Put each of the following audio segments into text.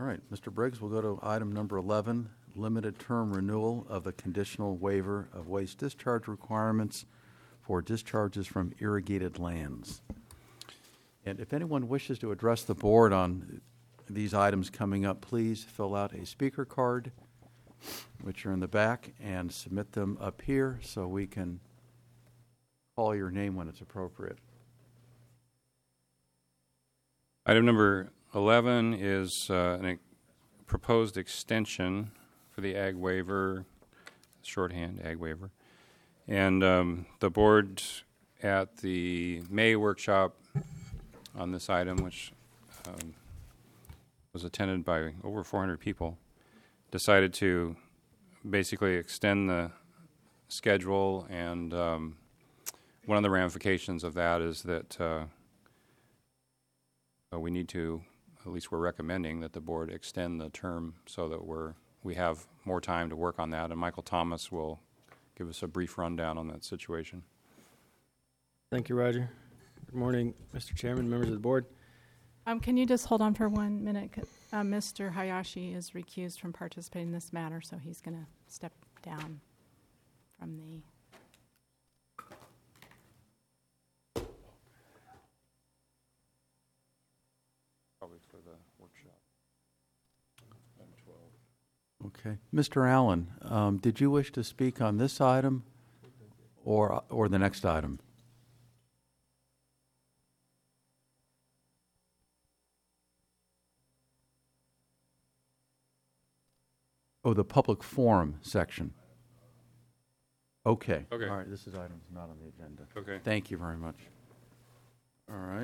right, Mr. Briggs, we'll go to item number 11, limited term renewal of the conditional waiver of waste discharge requirements for discharges from irrigated lands. And if anyone wishes to address the board on these items coming up, please fill out a speaker card, which are in the back, and submit them up here so we can call your name when it's appropriate. Item number 11 is a proposed extension for the ag waiver, shorthand ag waiver. And the board at the May workshop on this item, which was attended by over 400 people, decided to basically extend the schedule, and one of the ramifications of that is that we need to, at least we're recommending that the board extend the term so that we have more time to work on that, and Michael Thomas will give us a brief rundown on that situation. Thank you, Roger. Good morning, Mr. Chairman, members of the board. Can you just hold on for 1 minute? Mr. Hayashi is recused from participating in this matter, so he's going to step down from the... Probably for the workshop. Okay. Mr. Allen, did you wish to speak on this item or the next item? Oh, the public forum section. Okay. Okay. All right, this is item not on the agenda. Okay. Thank you very much. All right.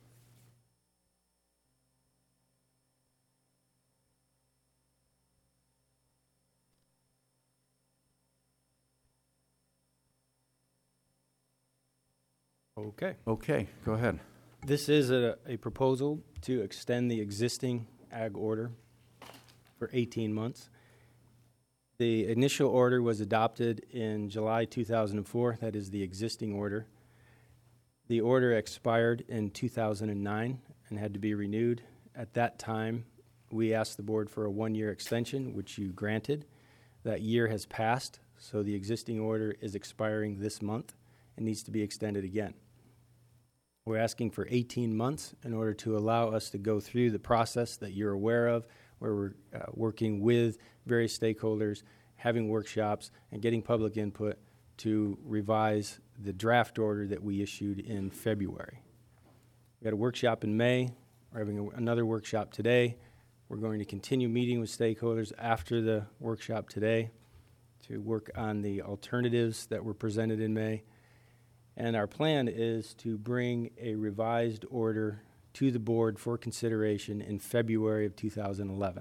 Okay, go ahead. This is a proposal to extend the existing ag order for 18 months. The initial order was adopted in July 2004. That is the existing order. The order expired in 2009 and had to be renewed. At that time, we asked the board for a 1-year extension, which you granted. That year has passed, so the existing order is expiring this month and needs to be extended again. We're asking for 18 months in order to allow us to go through the process that you're aware of, where we're working with various stakeholders, having workshops, and getting public input to revise the draft order that we issued in February. We had a workshop in May. We're having another workshop today. We're going to continue meeting with stakeholders after the workshop today to work on the alternatives that were presented in May. And our plan is to bring a revised order to the board for consideration in February of 2011.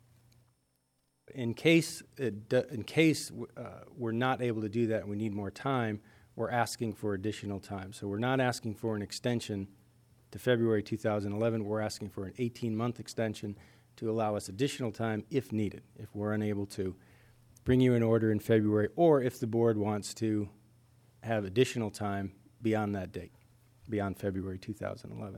In case we're not able to do that and we need more time, we're asking for additional time. So we're not asking for an extension to February 2011. We're asking for an 18-month extension to allow us additional time if needed, if we're unable to bring you an order in February, or if the board wants to have additional time beyond that date, beyond February 2011.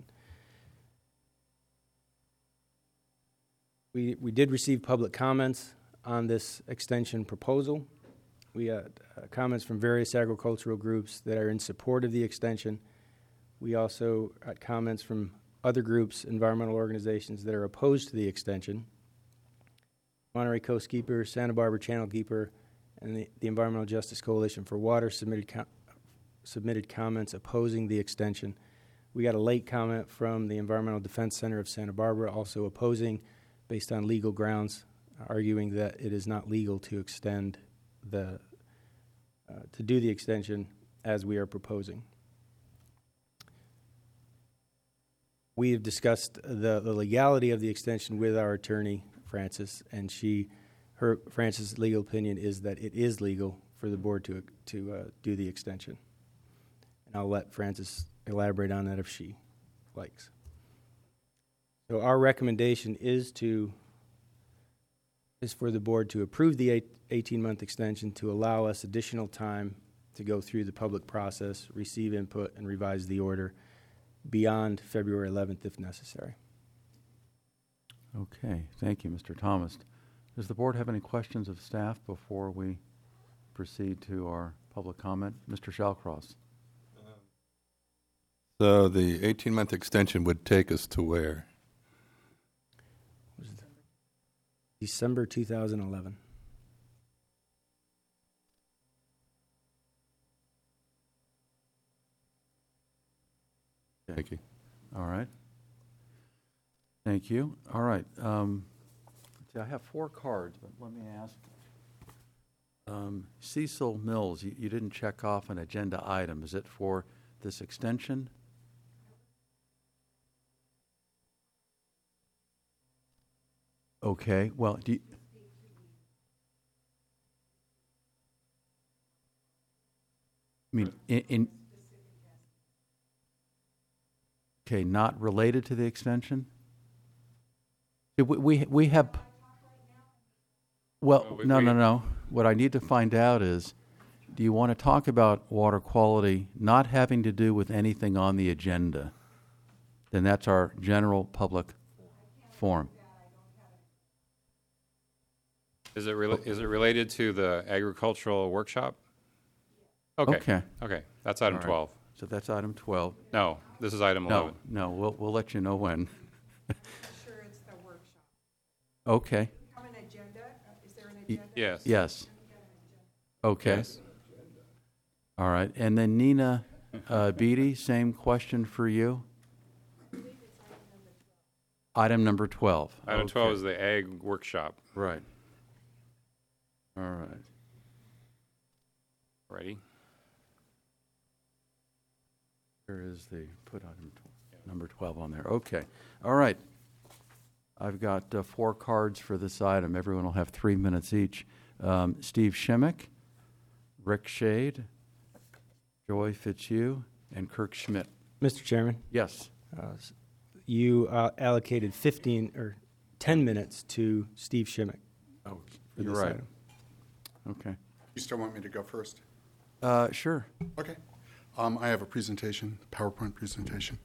We did receive public comments on this extension proposal. We had comments from various agricultural groups that are in support of the extension. We also had comments from other groups, environmental organizations that are opposed to the extension. Monterey Coast Keeper, Santa Barbara Channel Keeper, and the Environmental Justice Coalition for Water submitted comments opposing the extension. We got a late comment from the Environmental Defense Center of Santa Barbara, also opposing, based on legal grounds, arguing that it is not legal to extend to do the extension as we are proposing. We have discussed the legality of the extension with our attorney, Frances, and Frances' legal opinion is that it is legal for the board to do the extension. And I'll let Frances elaborate on that if she likes. So our recommendation is for the board to approve the 18-month extension to allow us additional time to go through the public process, receive input, and revise the order beyond February 11th if necessary. Okay, thank you, Mr. Thomas. Does the board have any questions of staff before we proceed to our public comment? Mr. Shallcross? So the 18-month extension would take us to where? December 2011. Thank you. All right. Thank you. All right. See, I have 4 cards, but let me ask. Cecil Mills, you didn't check off an agenda item. Is it for this extension? Okay. Well, do you, I mean, okay, not related to the extension? We have, well, no. What I need to find out is, do you want to talk about water quality not having to do with anything on the agenda? Then that's our general public forum. Is it related to the agricultural workshop? Okay. Okay. That's item All right. 12. So that's item 12. No, this is item 11. No, we'll let you know when. Sure, it's the workshop. Okay. Have an agenda? Is there an agenda? Yes. Yes. Okay. Yes. All right. And then Nina Beatty, same question for you. Item number 12. Item 12 is the ag workshop. Right. All right. Ready? Where is the, put item number 12 on there. Okay. All right. I've got 4 cards for this item. Everyone will have 3 minutes each. Steve Schimmick, Rick Shade, Joy Fitzhugh, and Kirk Schmidt. Mr. Chairman, Yes. you allocated 15 or 10 minutes to Steve Schimmick. Oh, for you're this right. item. Okay. You still want me to go first? Sure. Okay. I have a presentation, PowerPoint presentation.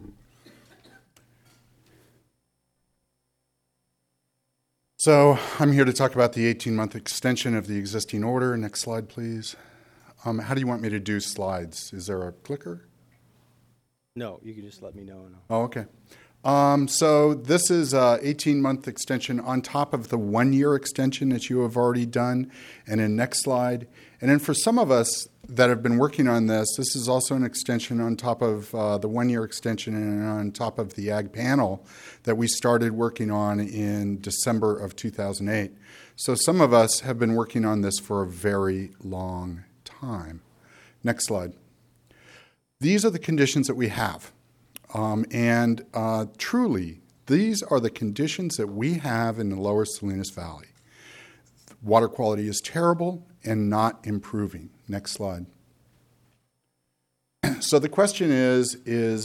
So I'm here to talk about the 18-month extension of the existing order. Next slide, please. How do you want me to do slides? Is there a clicker? No, you can just let me know. And Oh, okay. So this is an 18-month extension on top of the 1-year extension that you have already done. And then next slide. And then for some of us that have been working on this, this is also an extension on top of the 1-year extension and on top of the Ag panel that we started working on in December of 2008. So some of us have been working on this for a very long time. Next slide. These are the conditions that we have. Truly, these are the conditions that we have in the lower Salinas Valley. Water quality is terrible and not improving. Next slide. So the question is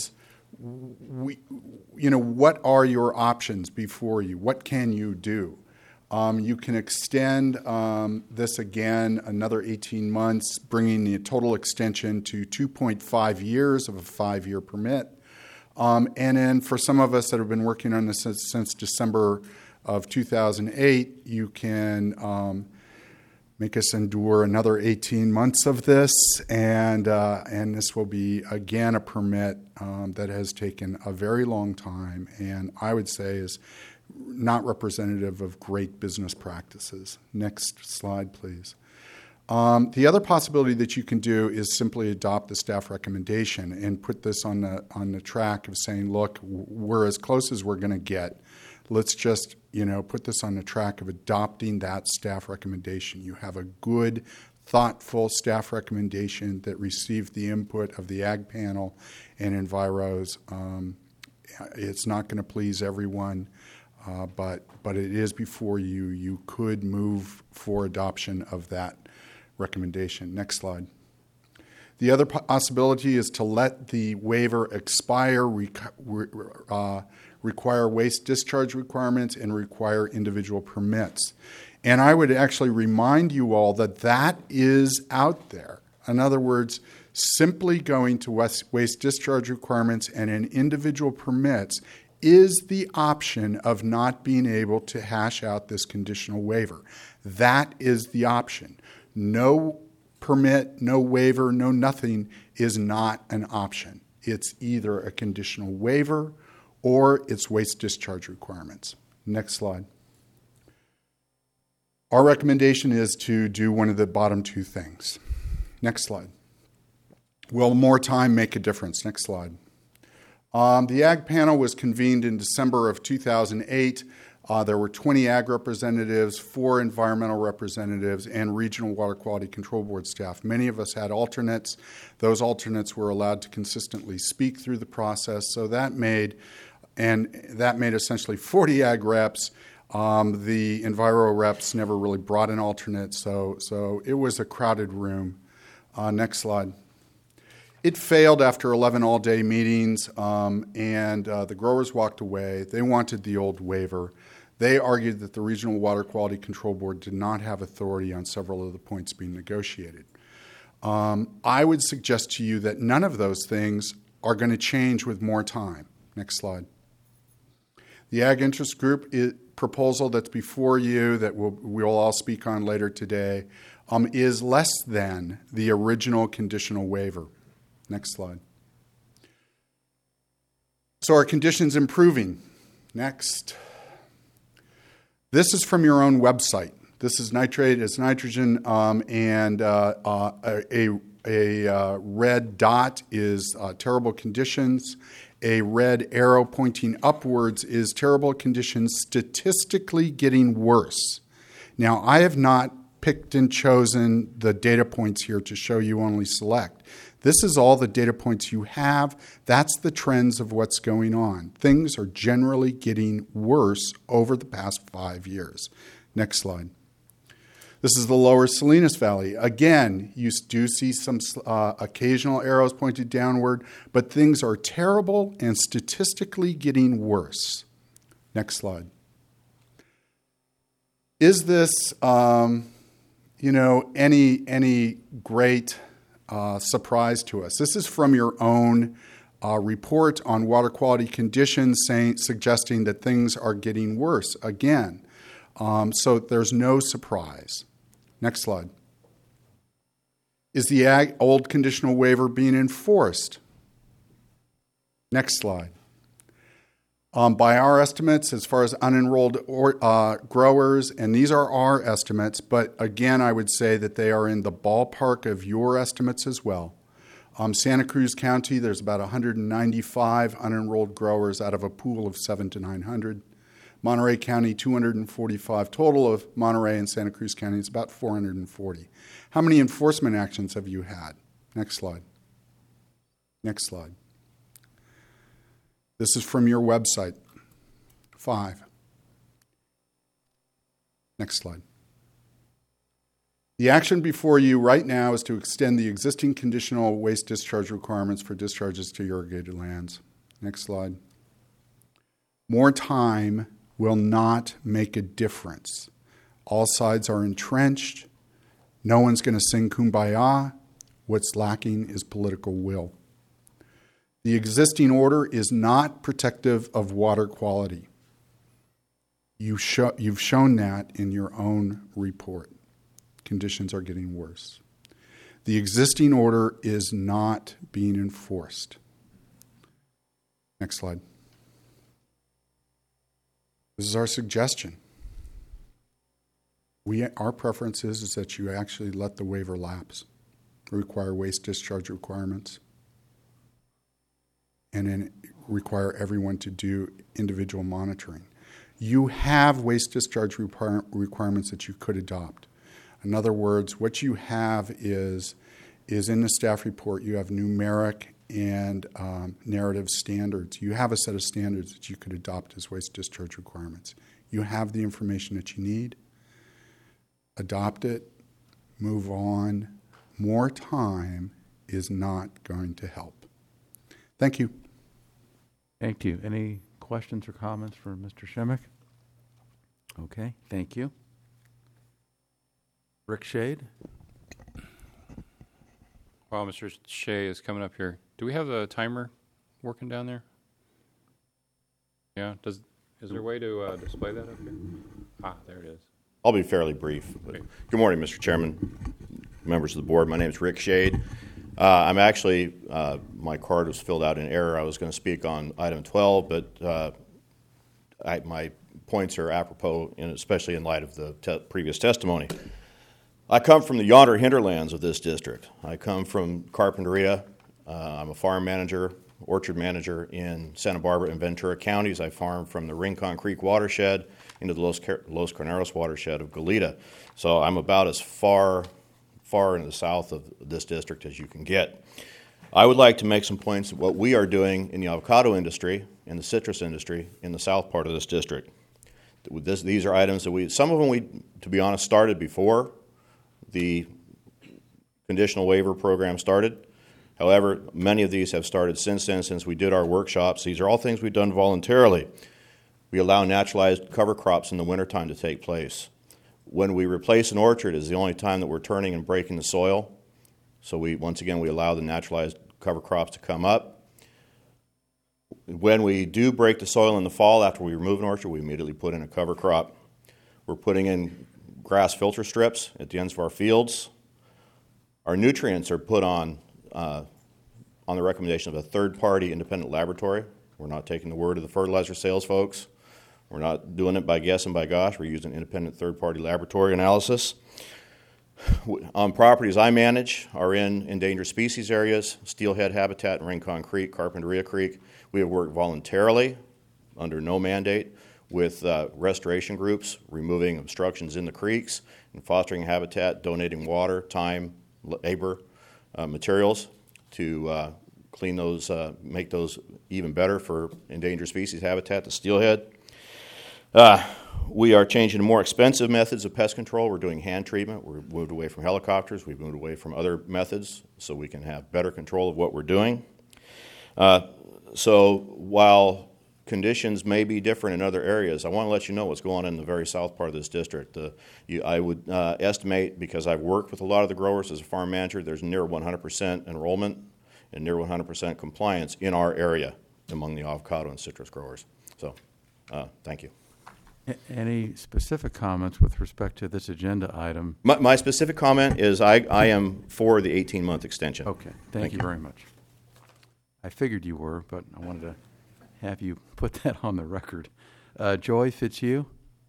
what are your options before you? What can you do? You can extend this again another 18 months, bringing the total extension to 2.5 years of a 5-year permit. And then for some of us that have been working on this since December of 2008, you can make us endure another 18 months of this, and this will be, again, a permit that has taken a very long time, and I would say is not representative of great business practices. Next slide, please. The other possibility that you can do is simply adopt the staff recommendation and put this on the track of saying, look, we're as close as we're going to get. Let's just, put this on the track of adopting that staff recommendation. You have a good, thoughtful staff recommendation that received the input of the Ag panel and Enviros. It's not going to please everyone, but it is before you. You could move for adoption of that recommendation. Next slide. The other possibility is to let the waiver expire, require waste discharge requirements, and require individual permits. And I would actually remind you all that that is out there. In other words, simply going to waste discharge requirements and in individual permits is the option of not being able to hash out this conditional waiver. That is the option. No permit, no waiver, no nothing is not an option. It's either a conditional waiver or it's waste discharge requirements. Next slide. Our recommendation is to do one of the bottom two things. Next slide. Will more time make a difference? Next slide. The Ag panel was convened in December of 2008. There were 20 ag representatives, 4 environmental representatives, and regional water quality control board staff. Many of us had alternates. Those alternates were allowed to consistently speak through the process. So that made essentially 40 ag reps. The Enviro reps never really brought an alternate, so it was a crowded room. Next slide. It failed after 11 all-day meetings, and the growers walked away. They wanted the old waiver. They argued that the Regional Water Quality Control Board did not have authority on several of the points being negotiated. I would suggest to you that none of those things are going to change with more time. Next slide. The Ag Interest Group proposal that's before you that we'll all speak on later today is less than the original conditional waiver. Next slide. So are conditions improving? Next. This is from your own website. This is nitrate as nitrogen, and a red dot is terrible conditions. A red arrow pointing upwards is terrible conditions statistically getting worse. Now, I have not picked and chosen the data points here to show you only select. This is all the data points you have. That's the trends of what's going on. Things are generally getting worse over the past 5 years. Next slide. This is the lower Salinas Valley. Again, you do see some occasional arrows pointed downward, but things are terrible and statistically getting worse. Next slide. Is this, any great surprise to us? This is from your own report on water quality conditions, suggesting that things are getting worse again. So there's no surprise. Next slide. Is the old conditional waiver being enforced? Next slide. By our estimates, as far as unenrolled growers, and these are our estimates, but again, I would say that they are in the ballpark of your estimates as well. Santa Cruz County, there's about 195 unenrolled growers out of a pool of 700 to 900. Monterey County, 245. Total of Monterey and Santa Cruz County is about 440. How many enforcement actions have you had? Next slide. Next slide. This is from your website. 5. Next slide. The action before you right now is to extend the existing conditional waste discharge requirements for discharges to irrigated lands. Next slide. More time will not make a difference. All sides are entrenched. No one's going to sing Kumbaya. What's lacking is political will. The existing order is not protective of water quality. You've shown that in your own report. Conditions are getting worse. The existing order is not being enforced. Next slide. This is our suggestion. Our preference is that you actually let the waiver lapse, require waste discharge requirements, and then require everyone to do individual monitoring. You have waste discharge requirements that you could adopt. In other words, what you have is in the staff report, you have numeric and narrative standards. You have a set of standards that you could adopt as waste discharge requirements. You have the information that you need. Adopt it, move on. More time is not going to help. Thank you. Thank you. Any questions or comments for Mr. Shimmick? Okay, thank you. Rick Shade? While Mr. Shea is coming up here, do we have the timer working down there? Yeah, is there a way to display that up here? Ah, there it is. I'll be fairly brief. Okay. Good morning, Mr. Chairman, members of the board. My name is Rick Shade. I'm actually, my card was filled out in error. I was going to speak on item 12, but my points are apropos, especially in light of the previous testimony. I come from the yonder hinterlands of this district. I come from Carpinteria. I'm a farm manager, orchard manager in Santa Barbara and Ventura counties. I farm from the Rincon Creek watershed into the Los Carneros watershed of Goleta. So I'm about as far in the south of this district as you can get. I would like to make some points of what we are doing in the avocado industry, in the citrus industry, in the south part of this district. These are items that some of them to be honest, started before the conditional waiver program started. However, many of these have started since then, since we did our workshops. These are all things we've done voluntarily. We allow naturalized cover crops in the wintertime to take place. When we replace an orchard is the only time that we're turning and breaking the soil. So once again, we allow the naturalized cover crops to come up. When we do break the soil in the fall after we remove an orchard, we immediately put in a cover crop. We're putting in grass filter strips at the ends of our fields. Our nutrients are put on the recommendation of a third-party independent laboratory. We're not taking the word of the fertilizer sales folks. We're not doing it by guess and by gosh. We're using independent third-party laboratory analysis. On properties I manage are in endangered species areas, steelhead habitat in Rincon Creek, Carpinteria Creek. We have worked voluntarily, under no mandate, with restoration groups, removing obstructions in the creeks and fostering habitat, donating water, time, labor, materials to clean those, make those even better for endangered species habitat, the steelhead. We are changing to more expensive methods of pest control. We're doing hand treatment. We've moved away from helicopters. We've moved away from other methods so we can have better control of what we're doing. So while conditions may be different in other areas, I want to let you know what's going on in the very south part of this district. I would estimate, because I've worked with a lot of the growers as a farm manager, there's near 100% enrollment and near 100% compliance in our area among the avocado and citrus growers. So thank you. Any specific comments with respect to this agenda item? My specific comment is I am for the 18-month extension. Okay, thank you very much. I figured you were, but I wanted to have you put that on the record. Joy Fitzhugh?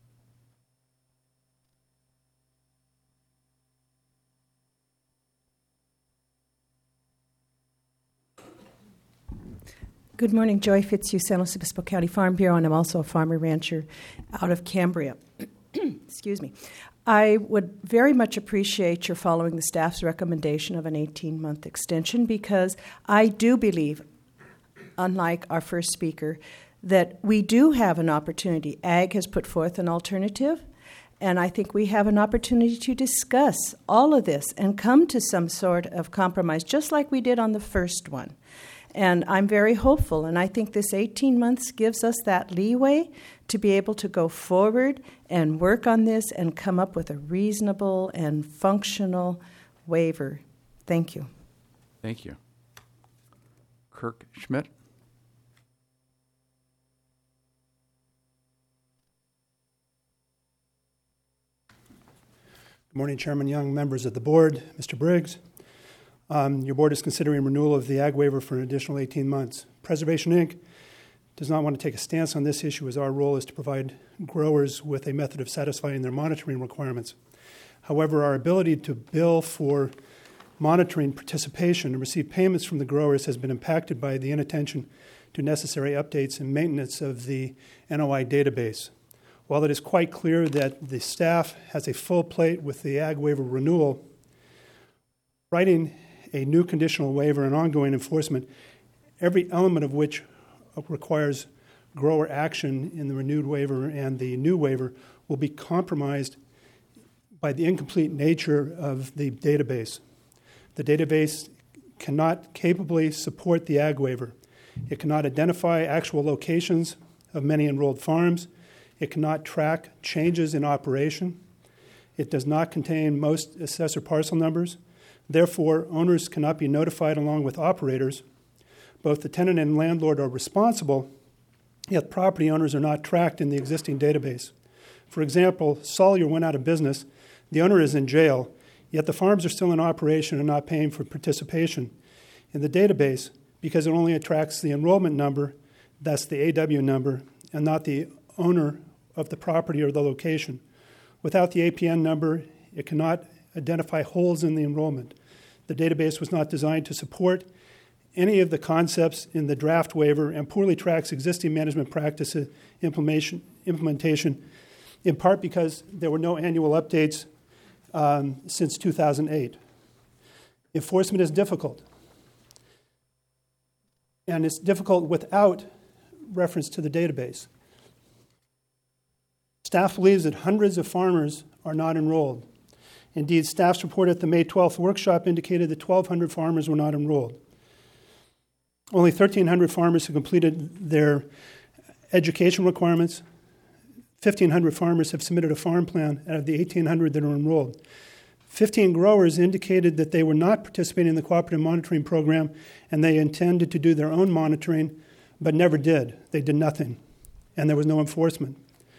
Good morning, Joy Fitzhugh, San Luis Obispo County Farm Bureau, and I'm also a farmer rancher out of Cambria. Excuse me. I would very much appreciate your following the staff's recommendation of an 18-month extension, because I do believe, unlike our first speaker, that we do have an opportunity. Ag has put forth an alternative, and I think we have an opportunity to discuss all of this and come to some sort of compromise, just like we did on the first one. And I'm very hopeful, and I think this 18 months gives us that leeway to be able to go forward and work on this and come up with a reasonable and functional waiver. Thank you. Thank you. Kirk Schmidt? Good morning, Chairman Young, members of the board, Mr. Briggs. Your board is considering renewal of the ag waiver for an additional 18 months. Preservation, Inc. does not want to take a stance on this issue, as our role is to provide growers with a method of satisfying their monitoring requirements. However, our ability to bill for monitoring participation and receive payments from the growers has been impacted by the inattention to necessary updates and maintenance of the NOI database. While it is quite clear that the staff has a full plate with the ag waiver renewal, writing a new conditional waiver and ongoing enforcement, every element of which requires grower action in the renewed waiver and the new waiver, will be compromised by the incomplete nature of the database. The database cannot capably support the ag waiver. It cannot identify actual locations of many enrolled farms. It cannot track changes in operation. It does not contain most assessor parcel numbers. Therefore, owners cannot be notified along with operators. Both the tenant and landlord are responsible yet property owners are not tracked in the existing database. For example, Sawyer went out of business. The owner is in jail, yet the farms are still in operation and not paying for participation in the database because it only attracts the enrollment number, that's the AW number, and not the owner of the property or the location. Without the APN number, it cannot identify holes in the enrollment. The database was not designed to support any of the concepts in the draft waiver and poorly tracks existing management practices implementation, in part because there were no annual updates since 2008. Enforcement is difficult, and it's difficult without reference to the database. Staff believes that hundreds of farmers are not enrolled. Indeed, staff's report at the May 12th workshop indicated that 1,200 farmers were not enrolled. Only 1,300 farmers have completed their education requirements. 1,500 farmers have submitted a farm plan out of the 1,800 that are enrolled. 15 growers indicated that they were not participating in the cooperative monitoring program and they intended to do their own monitoring, but never did. They did nothing, and there was no enforcement.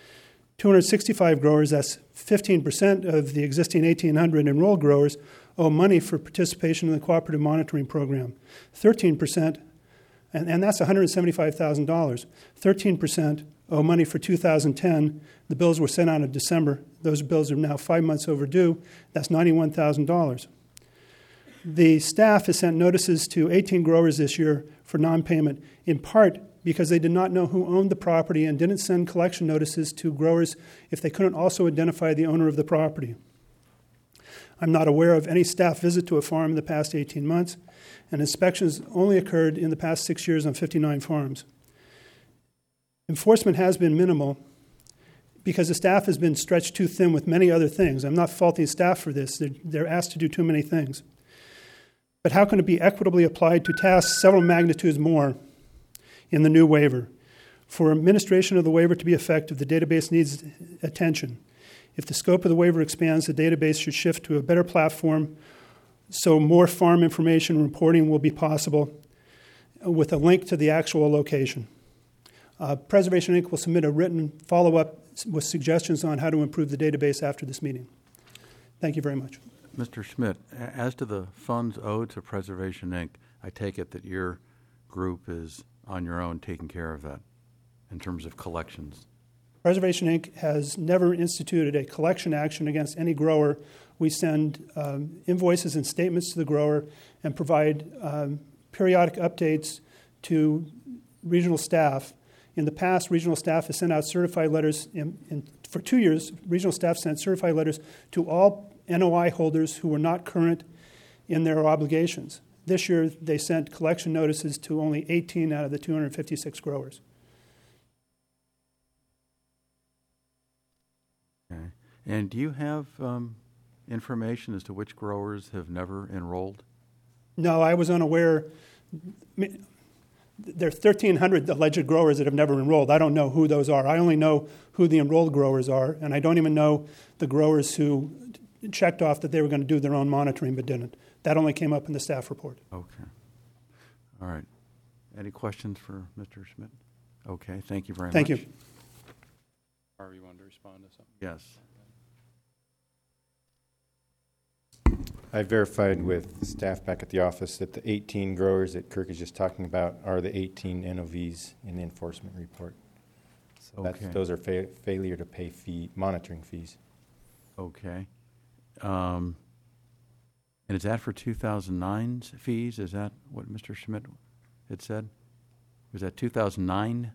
265 growers, that's 15% of the existing 1,800 enrolled growers, owe money for participation in the cooperative monitoring program. 13%, and that's $175,000. 13% owe money for 2010. The bills were sent out in December. Those bills are now 5 months overdue. That's $91,000. The staff has sent notices to 18 growers this year for non-payment, in part because they did not know who owned the property and didn't send collection notices to growers if they couldn't also identify the owner of the property. I'm not aware of any staff visit to a farm in the past 18 months, and inspections only occurred in the past 6 years on 59 farms. Enforcement has been minimal because the staff has been stretched too thin with many other things. I'm not faulting staff for this. They're asked to do too many things. But how can it be equitably applied to tasks several magnitudes more in the new waiver? For administration of the waiver to be effective, the database needs attention. If the scope of the waiver expands, the database should shift to a better platform so more farm information reporting will be possible with a link to the actual location. Preservation Inc. will submit a written follow-up with suggestions on how to improve the database after this meeting. Thank you very much. Mr. Schmidt, as to the funds owed to Preservation Inc., I take it that your group is on your own taking care of that in terms of collections. Preservation Inc. has never instituted a collection action against any grower. We send invoices and statements to the grower and provide periodic updates to regional staff. In the past, regional staff has sent out certified letters. For 2 years, regional staff sent certified letters to all NOI holders who were not current in their obligations. This year, they sent collection notices to only 18 out of the 256 growers. Okay. And do you have information as to which growers have never enrolled? No, I was unaware. There are 1,300 alleged growers that have never enrolled. I don't know who those are. I only know who the enrolled growers are, and I don't even know the growers who checked off that they were going to do their own monitoring but didn't. That only came up in the staff report. Okay. All right. Any questions for Mr. Schmidt? Okay, thank you very much. Thank you. Harvey, you wanted to respond to something? Yes. I verified with staff back at the office that the 18 growers that Kirk is just talking about are the 18 NOVs in the enforcement report. So Okay. those are failure to pay monitoring fees. Okay. And is that for 2009's fees? Is that what Mr. Schmidt had said? Was that 2009?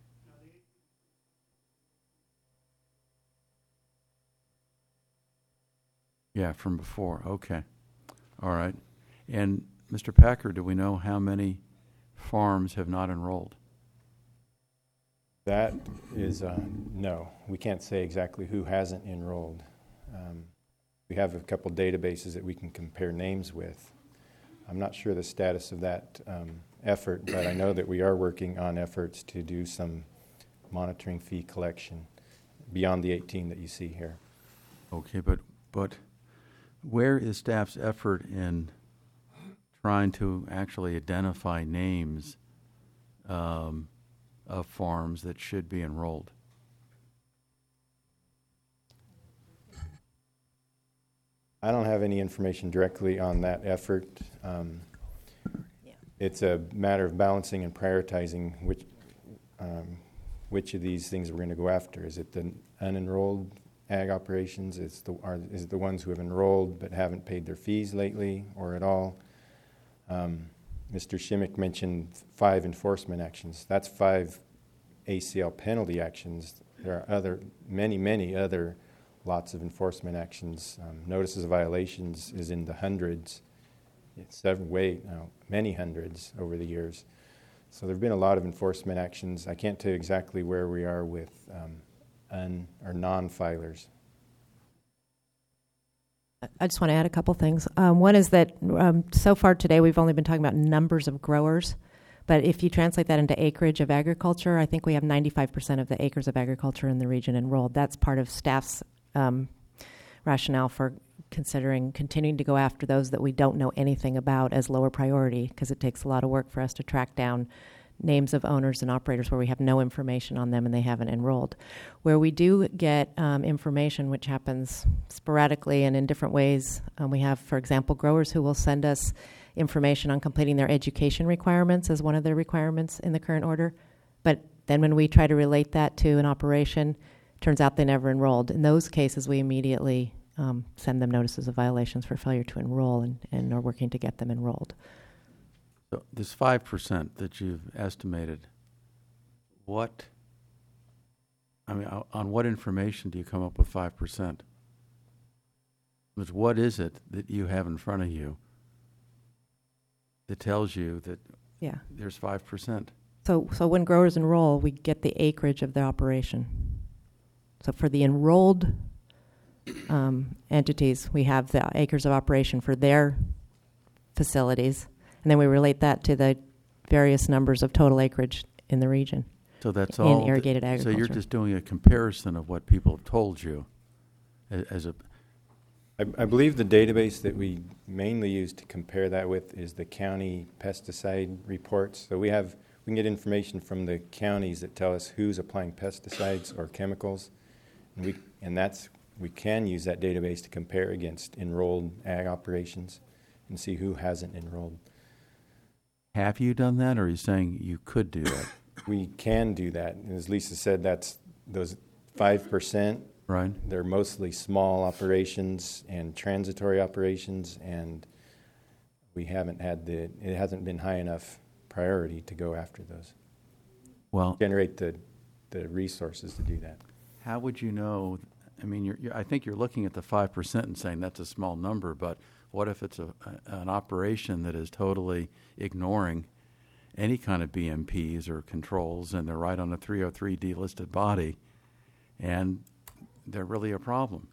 Yeah, from before. Okay. All right. And Mr. Packer, do we know how many farms have not enrolled? That is, no. We can't say exactly who hasn't enrolled. We have a couple databases that we can compare names with. I'm not sure the status of that effort, but I know that we are working on efforts to do some monitoring fee collection beyond the 18 that you see here. Okay, but where is staff's effort in trying to actually identify names of farms that should be enrolled? I don't have any information directly on that effort. It's a matter of balancing and prioritizing which of these things we're going to go after. Is it the unenrolled ag operations? Is it the ones who have enrolled but haven't paid their fees lately or at all? Mr. Shimmick mentioned 5 enforcement actions. That's 5 ACL penalty actions. There are many other lots of enforcement actions. Notices of violations is in the hundreds. It's many hundreds over the years. So there have been a lot of enforcement actions. I can't tell you exactly where we are with non-filers. I just want to add a couple things. One is that so far today we've only been talking about numbers of growers, but if you translate that into acreage of agriculture, I think we have 95% of the acres of agriculture in the region enrolled. That's part of staff's rationale for considering continuing to go after those that we don't know anything about as lower priority, because it takes a lot of work for us to track down names of owners and operators where we have no information on them and they haven't enrolled. Where we do get information, which happens sporadically and in different ways, we have, for example, growers who will send us information on completing their education requirements as one of their requirements in the current order. But then when we try to relate that to an operation, turns out they never enrolled. In those cases, we immediately send them notices of violations for failure to enroll and are working to get them enrolled. So this 5% that you've estimated, on what information do you come up with 5%? What is it that you have in front of you that tells you that there's 5%? So when growers enroll, we get the acreage of their operation. So for the enrolled entities, we have the acres of operation for their facilities, and then we relate that to the various numbers of total acreage in the region. So that's in all irrigated agriculture. So you're just doing a comparison of what people have told you I believe the database that we mainly use to compare that with is the county pesticide reports. So we can get information from the counties that tell us who's applying pesticides or chemicals, and we can use that database to compare against enrolled ag operations and see who hasn't enrolled. Have you done that, or are you saying you could do that? We can do that. As Lisa said, that's those 5%. Right. They're mostly small operations and transitory operations, and it hasn't been high enough priority to go after those. Well, generate the resources to do that. How would you know? I mean, I think you're looking at the 5% and saying that's a small number, but what if it's an operation that is totally ignoring any kind of BMPs or controls, and they're right on a 303D listed body, and they're really a problem?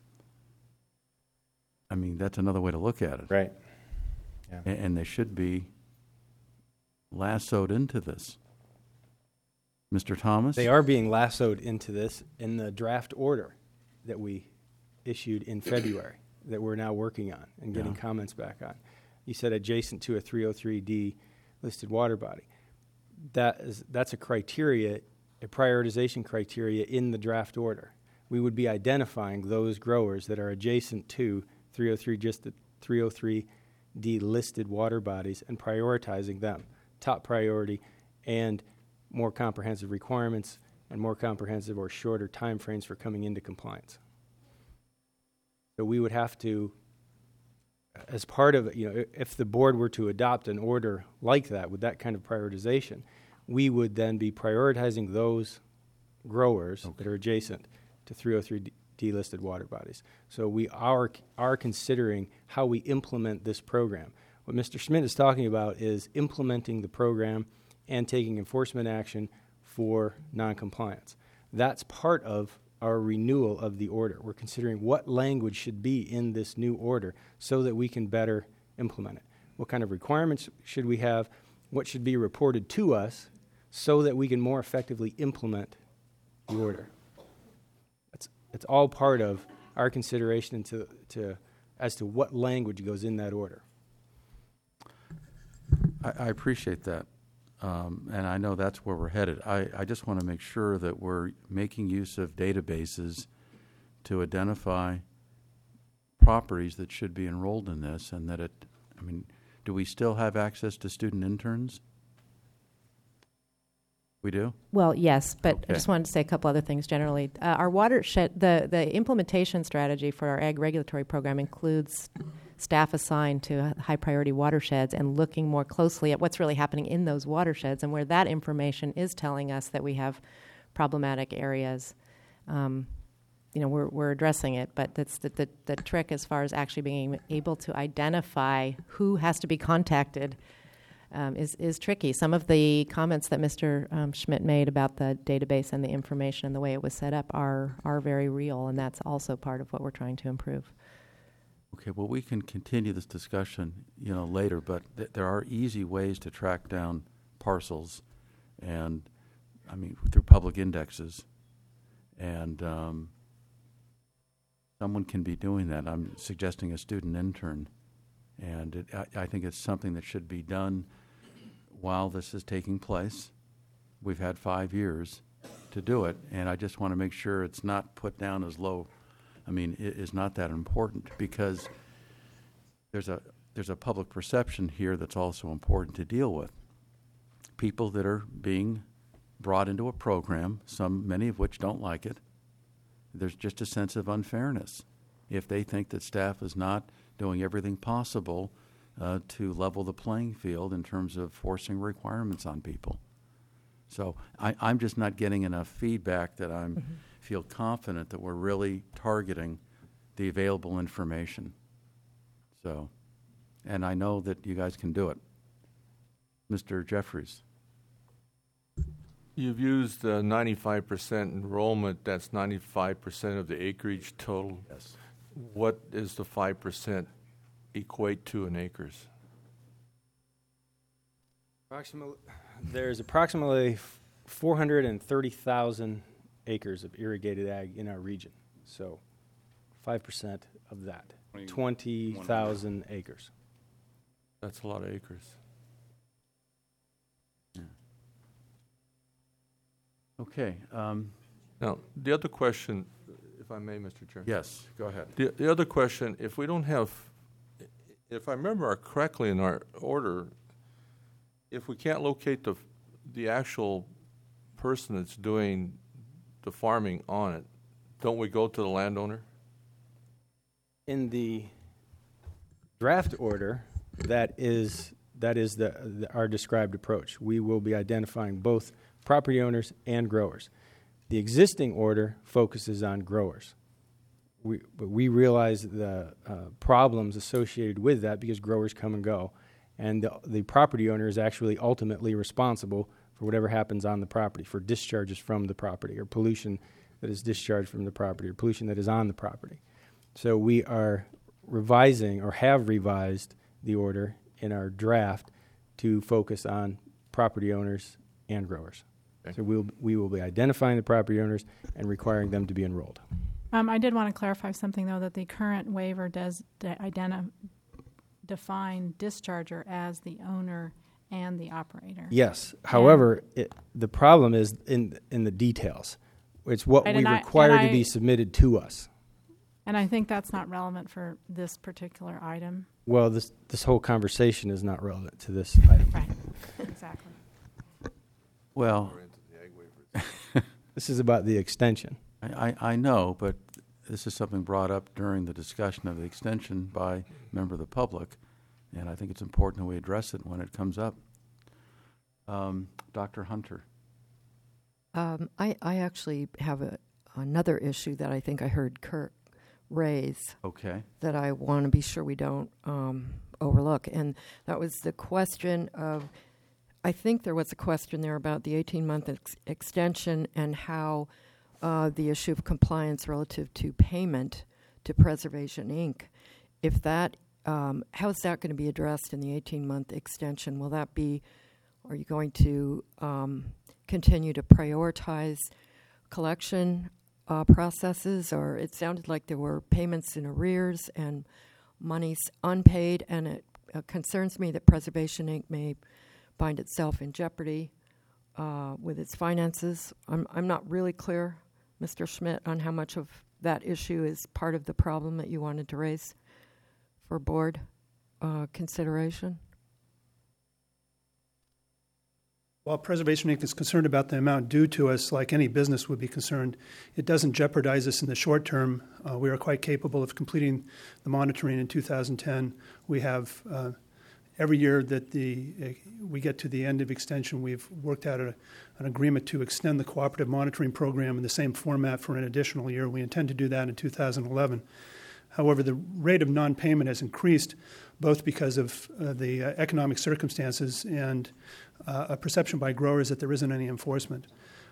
I mean, that's another way to look at it. Right. Yeah. And they should be lassoed into this. Mr. Thomas? They are being lassoed into this in the draft order that we issued in February that we're now working on and getting comments back on. You said adjacent to a 303D listed water body. That's a criteria, a prioritization criteria in the draft order. We would be identifying those growers that are adjacent to 303, just the 303D listed water bodies, and prioritizing them, top priority, and more comprehensive requirements and more comprehensive or shorter time frames for coming into compliance. So we would have to, as part of, if the board were to adopt an order like that with that kind of prioritization, we would then be prioritizing those growers that are adjacent to 303D listed water bodies. So we are considering how we implement this program. What Mr. Schmidt is talking about is implementing the program and taking enforcement action for noncompliance. That's part of our renewal of the order. We're considering what language should be in this new order so that we can better implement it. What kind of requirements should we have? What should be reported to us so that we can more effectively implement the order? It's all part of our consideration as to what language goes in that order. I appreciate that. and I know that's where we're headed. I just want to make sure that we're making use of databases to identify properties that should be enrolled in this, and that do we still have access to student interns? We do? Well, yes, but Okay. I just wanted to say a couple other things generally. Our watershed, the implementation strategy for our ag regulatory program includes staff assigned to high-priority watersheds and looking more closely at what's really happening in those watersheds and where that information is telling us that we have problematic areas. We're addressing it, but that's the trick as far as actually being able to identify who has to be contacted is tricky. Some of the comments that Mr. Schmidt made about the database and the information and the way it was set up are very real, and that's also part of what we're trying to improve. Okay, well, we can continue this discussion, later, but there are easy ways to track down parcels, and through public indexes, and someone can be doing that. I'm suggesting a student intern, and I think it's something that should be done while this is taking place. We've had 5 years to do it, and I just want to make sure it's not put down as low. It is not that important, because there's a public perception here that's also important to deal with. People that are being brought into a program, many of which don't like it. There's just a sense of unfairness if they think that staff is not doing everything possible to level the playing field in terms of forcing requirements on people. So I'm just not getting enough feedback that I feel confident that we're really targeting the available information. So, and I know that you guys can do it. Mr. Jeffries. You've used 95% enrollment. That's 95% of the acreage total. Yes. What is the 5% equate to in acres? There's approximately 430,000 acres of irrigated ag in our region. So 5% of that, 20,000 acres. That's a lot of acres. Yeah. Okay. Now, the other question, if I may, Mr. Chair. Yes, go ahead. The other question, if we don't have, if I remember correctly in our order, if we can't locate the actual person that's doing the farming on it, don't we go to the landowner? In the draft order, that is our described approach. We will be identifying both property owners and growers. The existing order focuses on growers. But we realize the problems associated with that because growers come and go, and the property owner is actually ultimately responsible for whatever happens on the property, for discharges from the property or pollution that is discharged from the property or pollution that is on the property. So we are revising or have revised the order in our draft to focus on property owners and growers. Okay. So we will be identifying the property owners and requiring them to be enrolled. I did want to clarify something, though, that the current waiver does define discharger as the owner and the operator. Yes. However, the problem is in the details. It's what we require to be submitted to us. And I think that's not relevant for this particular item. Well, this whole conversation is not relevant to this item. Right. Exactly. Well, this is about the extension. I know, but this is something brought up during the discussion of the extension by a member of the public, and I think it's important that we address it when it comes up. Dr. Hunter. I actually have another issue that I think I heard Kirk raise. Okay. That I want to be sure we don't overlook, and that was the question of, I think there was a question there about the 18-month extension and how the issue of compliance relative to payment to Preservation Inc. If that, how is that going to be addressed in the 18-month extension? Will that be, are you going to continue to prioritize collection processes? Or it sounded like there were payments in arrears and monies unpaid, and it concerns me that Preservation Inc. may find itself in jeopardy with its finances. I'm not really clear, Mr. Schmidt, on how much of that issue is part of the problem that you wanted to raise for board consideration. While Preservation Inc. is concerned about the amount due to us, like any business would be concerned, it doesn't jeopardize us in the short term. We are quite capable of completing the monitoring in 2010. We have, every year that we get to the end of extension, we've worked out an agreement to extend the cooperative monitoring program in the same format for an additional year. We intend to do that in 2011. However, the rate of non-payment has increased, both because of the economic circumstances and a perception by growers that there isn't any enforcement.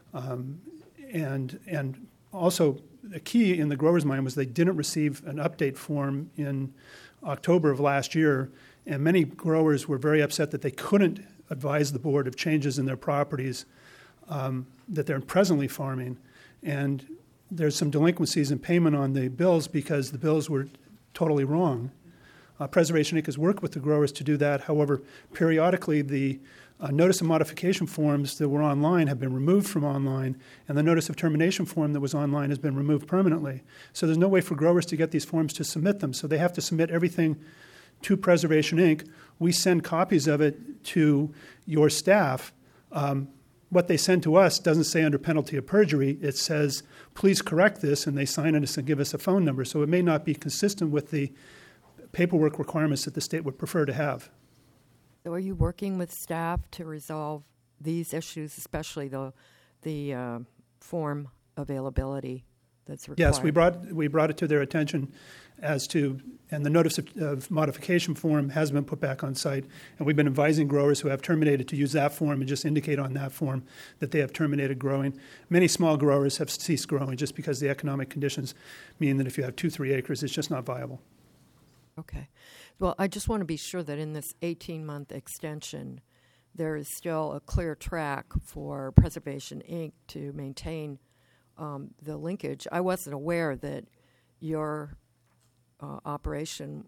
And also, the key in the growers' mind was they didn't receive an update form in October of last year, and many growers were very upset that they couldn't advise the board of changes in their properties that they're presently farming. And there's some delinquencies in payment on the bills because the bills were totally wrong. Preservation Inc. has worked with the growers to do that. However, periodically the notice of modification forms that were online have been removed from online, and the notice of termination form that was online has been removed permanently. So there's no way for growers to get these forms to submit them. So they have to submit everything to Preservation Inc. We send copies of it to your staff. What they send to us doesn't say under penalty of perjury. It says, please correct this, and they sign it and give us a phone number. So it may not be consistent with the paperwork requirements that the state would prefer to have. So are you working with staff to resolve these issues, especially the form availability that's required? Yes, we brought it to their attention and the notice of modification form has been put back on site, and we've been advising growers who have terminated to use that form and just indicate on that form that they have terminated growing. Many small growers have ceased growing just because the economic conditions mean that if you have 2-3 acres, it's just not viable. Okay. Well, I just want to be sure that in this 18-month extension, there is still a clear track for Preservation Inc. to maintain the linkage. I wasn't aware that your operation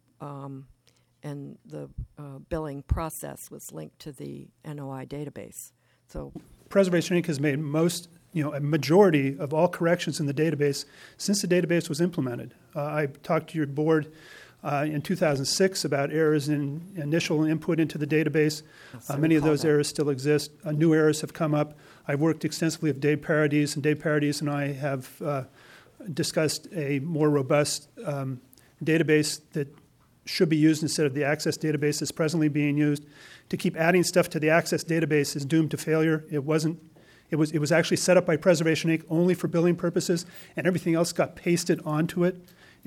and the billing process was linked to the NOI database. So Preservation Inc. has made a majority of all corrections in the database since the database was implemented. I talked to your board in 2006 about errors in initial input into the database. Many of those errors still exist. New errors have come up. I've worked extensively with Dave Paradis, and Dave Paradis and I have discussed a more robust database that should be used instead of the Access database that's presently being used. To keep adding stuff to the Access database is doomed to failure. It was actually set up by Preservation Inc. only for billing purposes, and everything else got pasted onto it.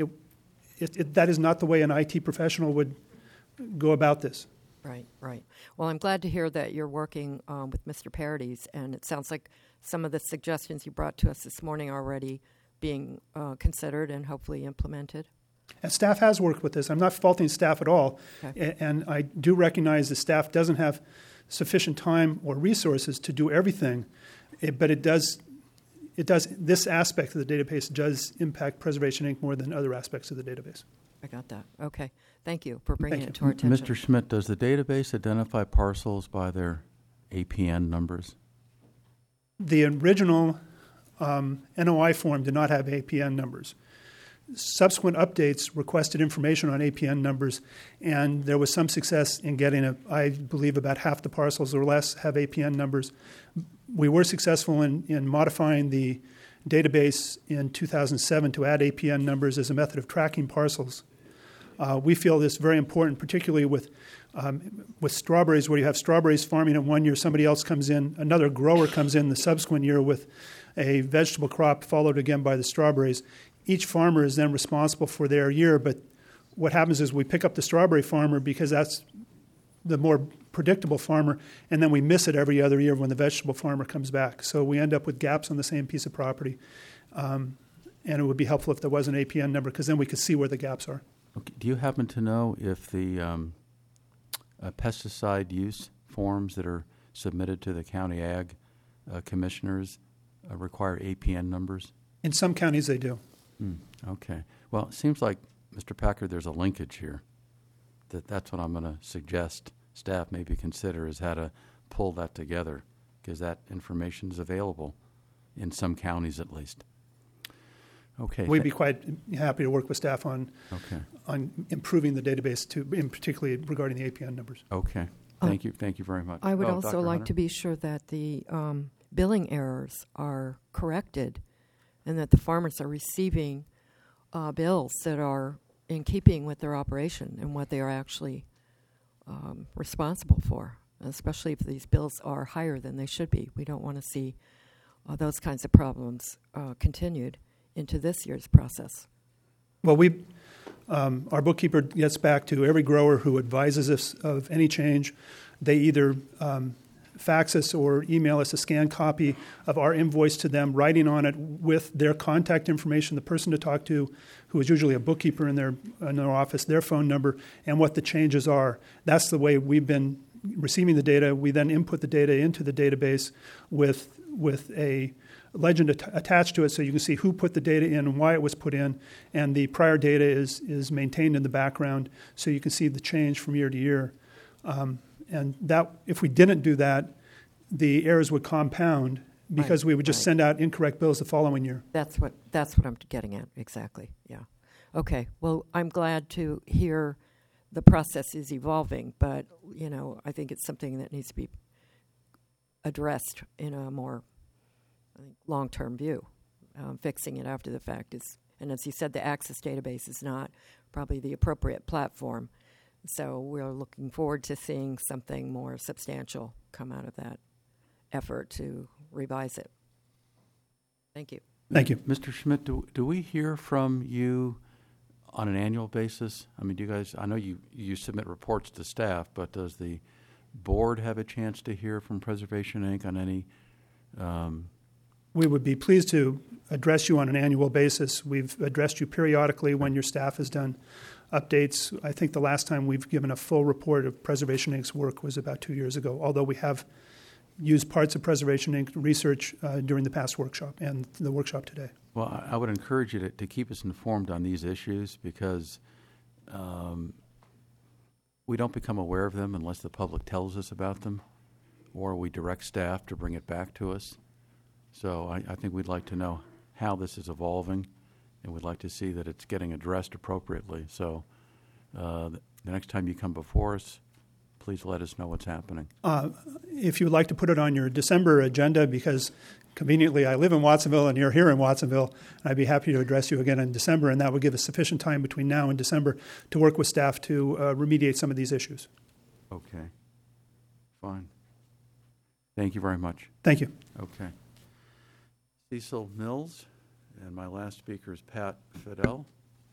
That is not the way an IT professional would go about this. Right. Well, I'm glad to hear that you're working with Mr. Paradis, and it sounds like some of the suggestions you brought to us this morning are already being considered and hopefully implemented. And staff has worked with this. I'm not faulting staff at all, okay. And I do recognize the staff doesn't have sufficient time or resources to do everything, but it does. This aspect of the database does impact Preservation Inc. more than other aspects of the database. I got that. Okay. Thank you for bringing it to our attention. Mr. Schmidt, does the database identify parcels by their APN numbers? The original NOI form did not have APN numbers. Subsequent updates requested information on APN numbers, and there was some success in getting, I believe, about half the parcels or less have APN numbers. We were successful in modifying the database in 2007 to add APN numbers as a method of tracking parcels. We feel this very important, particularly with strawberries, where you have strawberries farming in 1 year, somebody else comes in, another grower comes in the subsequent year with a vegetable crop followed again by the strawberries. Each farmer is then responsible for their year, but what happens is we pick up the strawberry farmer because that's the more predictable farmer, and then we miss it every other year when the vegetable farmer comes back. So we end up with gaps on the same piece of property, and it would be helpful if there was an APN number because then we could see where the gaps are. Okay. Do you happen to know if the pesticide use forms that are submitted to the county ag commissioners require APN numbers? In some counties they do. Okay. Well, it seems like, Mr. Packard, there's a linkage here. That's what I'm going to suggest staff maybe consider, is how to pull that together, because that information is available in some counties at least. Okay. We'd be quite happy to work with staff on Okay. improving the database, in particularly regarding the APN numbers. Okay. Thank you. Thank you very much. I would Oh, also Dr. like Hunter? to be sure that the billing errors are corrected and that the farmers are receiving bills that are in keeping with their operation and what they are actually responsible for, especially if these bills are higher than they should be. We don't want to see those kinds of problems continued into this year's process. Well, our bookkeeper gets back to every grower who advises us of any change. They either fax us or email us a scanned copy of our invoice to them, writing on it with their contact information, the person to talk to, who is usually a bookkeeper in their office, their phone number, and what the changes are. That's the way we've been receiving the data. We then input the data into the database with a legend attached to it, so you can see who put the data in and why it was put in, and the prior data is maintained in the background, so you can see the change from year to year. And that, if we didn't do that, the errors would compound because we would just send out incorrect bills the following year. That's what I'm getting at, exactly, yeah. Okay, well, I'm glad to hear the process is evolving, but, I think it's something that needs to be addressed in a more long-term view. Fixing it after the fact is, and as you said, the Access database is not probably the appropriate platform. So we're looking forward to seeing something more substantial come out of that effort to revise it. Thank you. Thank you. Mr. Schmidt, do we hear from you on an annual basis? I mean, do you guys, I know you submit reports to staff, but does the board have a chance to hear from Preservation Inc. on any? We would be pleased to address you on an annual basis. We've addressed you periodically when your staff has done updates. I think the last time we've given a full report of Preservation Inc.'s work was about 2 years ago, although we have used parts of Preservation Inc. research during the past workshop and the workshop today. Well, I would encourage you to keep us informed on these issues, because we don't become aware of them unless the public tells us about them, or we direct staff to bring it back to us. So I think we'd like to know how this is evolving, and we'd like to see that it's getting addressed appropriately. So the next time you come before us, please let us know what's happening. If you would like to put it on your December agenda, because conveniently I live in Watsonville and you're here in Watsonville, I'd be happy to address you again in December, and that would give us sufficient time between now and December to work with staff to remediate some of these issues. Okay. Fine. Thank you very much. Thank you. Okay. Cecil Mills, and my last speaker is Pat Fidel.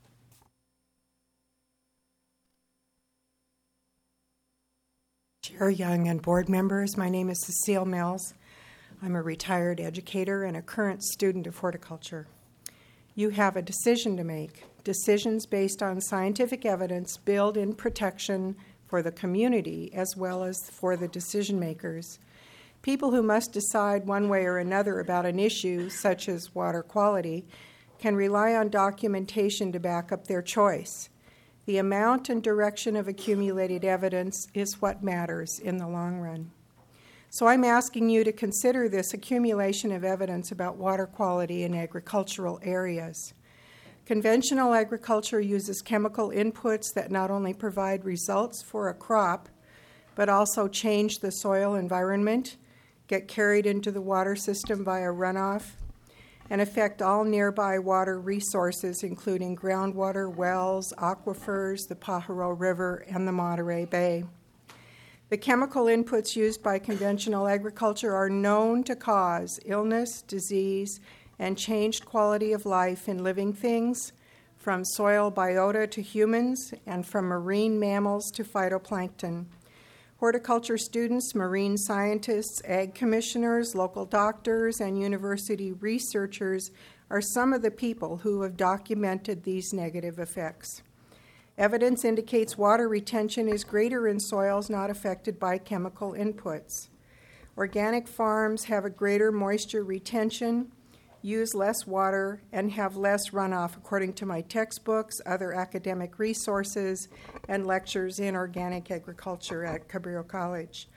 Chair Young and board members, my name is Cecile Mills. I'm a retired educator and a current student of horticulture. You have a decision to make. Decisions based on scientific evidence build in protection for the community as well as for the decision makers. People who must decide one way or another about an issue, such as water quality, can rely on documentation to back up their choice. The amount and direction of accumulated evidence is what matters in the long run. So I'm asking you to consider this accumulation of evidence about water quality in agricultural areas. Conventional agriculture uses chemical inputs that not only provide results for a crop, but also change the soil environment, get carried into the water system via runoff, and affect all nearby water resources, including groundwater, wells, aquifers, the Pajaro River, and the Monterey Bay. The chemical inputs used by conventional agriculture are known to cause illness, disease, and changed quality of life in living things, from soil biota to humans, and from marine mammals to phytoplankton. Horticulture students, marine scientists, ag commissioners, local doctors, and university researchers are some of the people who have documented these negative effects. Evidence indicates water retention is greater in soils not affected by chemical inputs. Organic farms have a greater moisture retention, use less water, and have less runoff, according to my textbooks, other academic resources, and lectures in organic agriculture at Cabrillo College.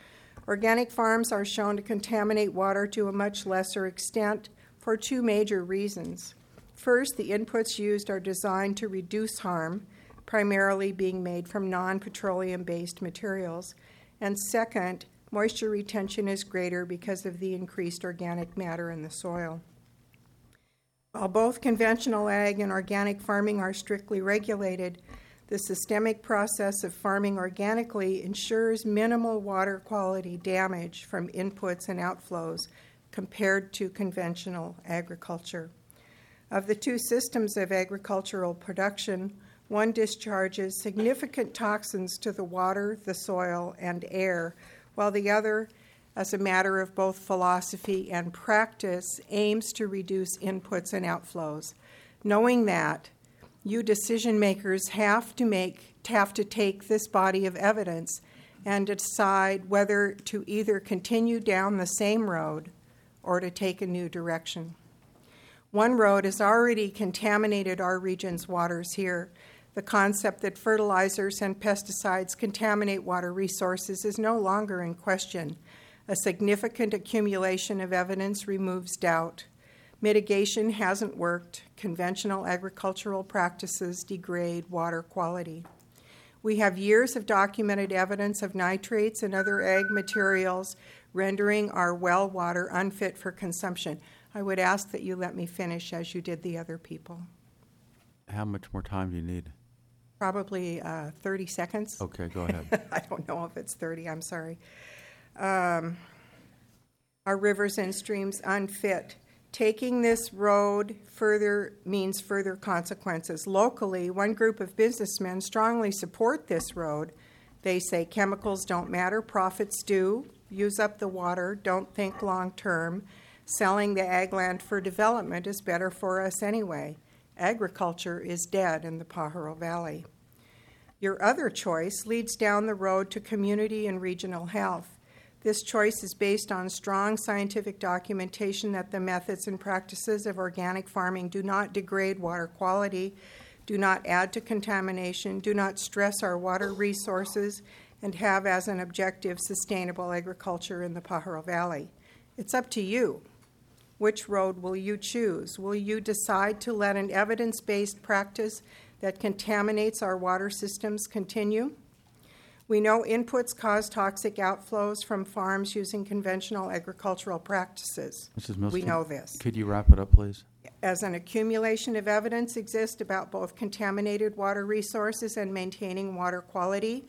Organic farms are shown to contaminate water to a much lesser extent for two major reasons. First, the inputs used are designed to reduce harm, primarily being made from non-petroleum-based materials. And second, moisture retention is greater because of the increased organic matter in the soil. While both conventional ag and organic farming are strictly regulated, the systemic process of farming organically ensures minimal water quality damage from inputs and outflows compared to conventional agriculture. Of the two systems of agricultural production, one discharges significant toxins to the water, the soil, and air, while the other, as a matter of both philosophy and practice, aims to reduce inputs and outflows. Knowing that, you decision makers have to take this body of evidence and decide whether to either continue down the same road or to take a new direction. One road has already contaminated our region's waters here. The concept that fertilizers and pesticides contaminate water resources is no longer in question. A significant accumulation of evidence removes doubt. Mitigation hasn't worked. Conventional agricultural practices degrade water quality. We have years of documented evidence of nitrates and other ag materials rendering our well water unfit for consumption. I would ask that you let me finish as you did the other people. How much more time do you need? Probably 30 seconds. Okay, go ahead. I don't know if it's 30, I'm sorry. Our rivers and streams unfit. Taking this road further means further consequences. Locally, one group of businessmen strongly support this road. They say chemicals don't matter, profits do. Use up the water, don't think long term. Selling the ag land for development is better for us anyway. Agriculture is dead in the Pajaro Valley. Your other choice leads down the road to community and regional health. This choice is based on strong scientific documentation that the methods and practices of organic farming do not degrade water quality, do not add to contamination, do not stress our water resources, and have as an objective sustainable agriculture in the Pajaro Valley. It's up to you. Which road will you choose? Will you decide to let an evidence-based practice that contaminates our water systems continue? We know inputs cause toxic outflows from farms using conventional agricultural practices. Mrs. Mills, we know this. Could you wrap it up, please? As an accumulation of evidence exists about both contaminated water resources and maintaining water quality,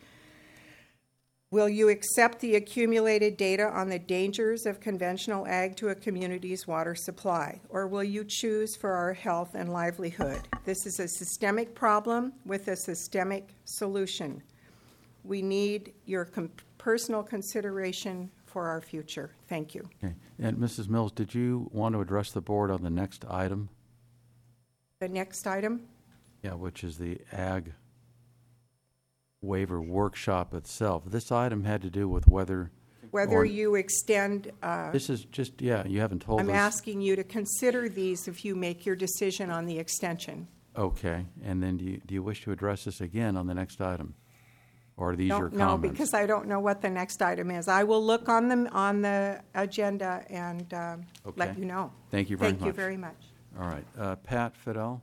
will you accept the accumulated data on the dangers of conventional ag to a community's water supply, or will you choose for our health and livelihood? This is a systemic problem with a systemic solution. We need your personal consideration for our future. Thank you. Okay. And Mrs. Mills, did you want to address the board on the next item? The next item? Yeah, which is the ag waiver workshop itself. This item had to do with whether you extend. This is just, you haven't told us. I'm asking you to consider these if you make your decision on the extension. Okay. And then do you wish to address this again on the next item? Or are these your comments? No, because I don't know what the next item is. I will look on the agenda and let you know. Thank you very much. Thank you very much. All right. Pat Fidel.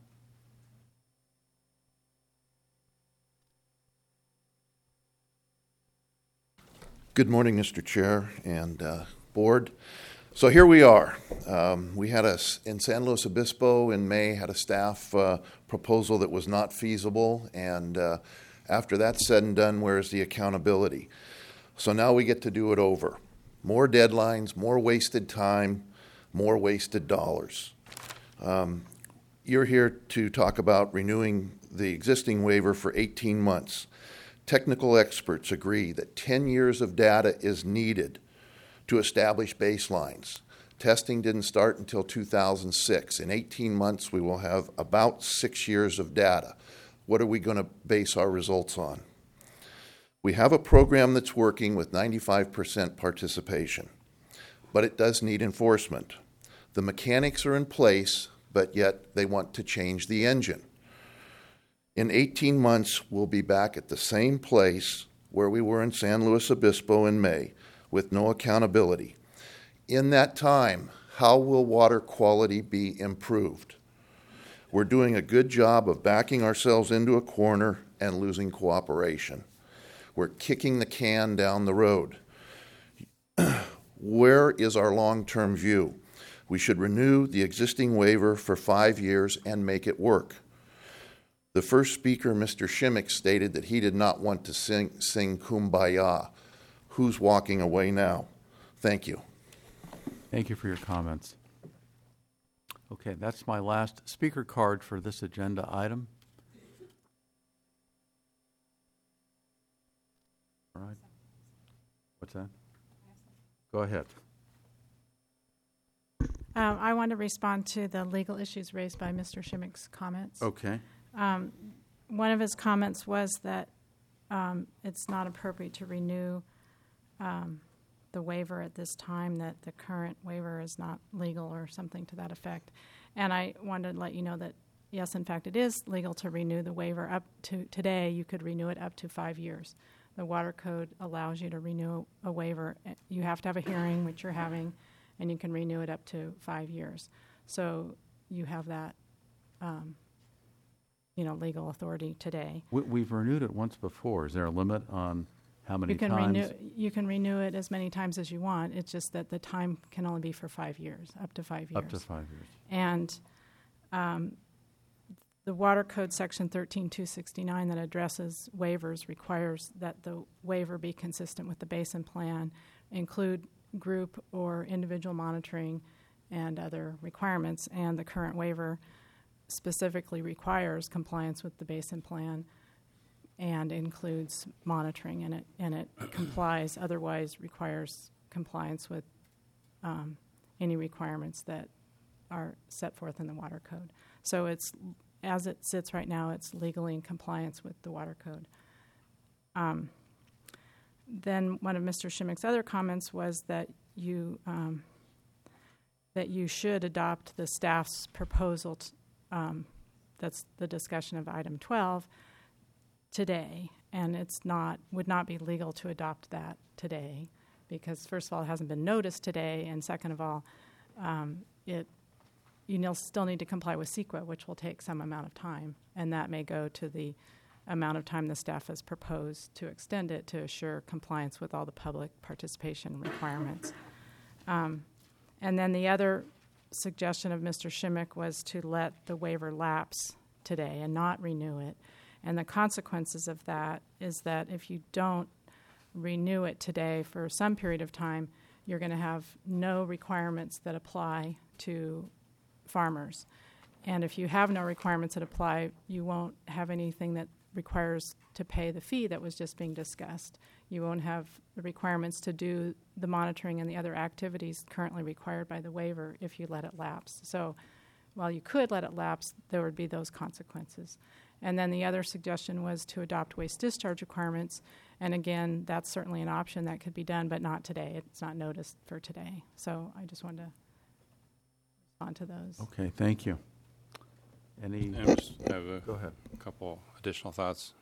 Good morning, Mr. Chair and Board. So here we are. We had in San Luis Obispo in May, had a staff proposal that was not feasible, and after that's said and done, where's the accountability? So now we get to do it over. More deadlines, more wasted time, more wasted dollars. You're here to talk about renewing the existing waiver for 18 months. Technical experts agree that 10 years of data is needed to establish baselines. Testing didn't start until 2006. In 18 months, we will have about 6 years of data. What are we going to base our results on? We have a program that's working with 95% participation, but it does need enforcement. The mechanics are in place, but yet they want to change the engine. In 18 months, we'll be back at the same place where we were in San Luis Obispo in May, with no accountability. In that time, how will water quality be improved? We're doing a good job of backing ourselves into a corner and losing cooperation. We're kicking the can down the road. Where is our long-term view? We should renew the existing waiver for 5 years and make it work. The first speaker, Mr. Shimmick, stated that he did not want to sing Kumbaya. Who's walking away now? Thank you. Thank you for your comments. Okay, that's my last speaker card for this agenda item. All right. What's that? Go ahead. I want to respond to the legal issues raised by Mr. Shimmick's comments. Okay. One of his comments was that it's not appropriate to renew the waiver at this time, that the current waiver is not legal or something to that effect. And I wanted to let you know that, yes, in fact, it is legal to renew the waiver up to today. You could renew it up to 5 years. The Water Code allows you to renew a waiver. You have to have a hearing, which you're having, and you can renew it up to 5 years. So you have that, legal authority today. We've renewed it once before. Is there a limit on how many times? You can renew it as many times as you want. It's just that the time can only be for 5 years, up to 5 years. Up to 5 years. And the Water Code Section 13269 that addresses waivers requires that the waiver be consistent with the basin plan, include group or individual monitoring and other requirements. And the current waiver specifically requires compliance with the basin plan and includes monitoring, and it complies, otherwise requires compliance with any requirements that are set forth in the Water Code. So it's, as it sits right now, it's legally in compliance with the Water Code. Then one of Mr. Shimmick's other comments was that you should adopt the staff's proposal. That's the discussion of item 12 today, and would not be legal to adopt that today because, first of all, it hasn't been noticed today, and second of all, you still need to comply with CEQA, which will take some amount of time, and that may go to the amount of time the staff has proposed to extend it to assure compliance with all the public participation requirements. And then the other suggestion of Mr. Shimmick was to let the waiver lapse today and not renew it. And the consequences of that is that if you don't renew it today for some period of time, you're going to have no requirements that apply to farmers. And if you have no requirements that apply, you won't have anything that requires to pay the fee that was just being discussed. You won't have the requirements to do the monitoring and the other activities currently required by the waiver if you let it lapse. So while you could let it lapse, there would be those consequences. And then the other suggestion was to adopt waste discharge requirements. And again, that's certainly an option that could be done, but not today. It's not noticed for today. So I just wanted to respond to those. Okay, thank you. I just have Go ahead. A couple additional thoughts.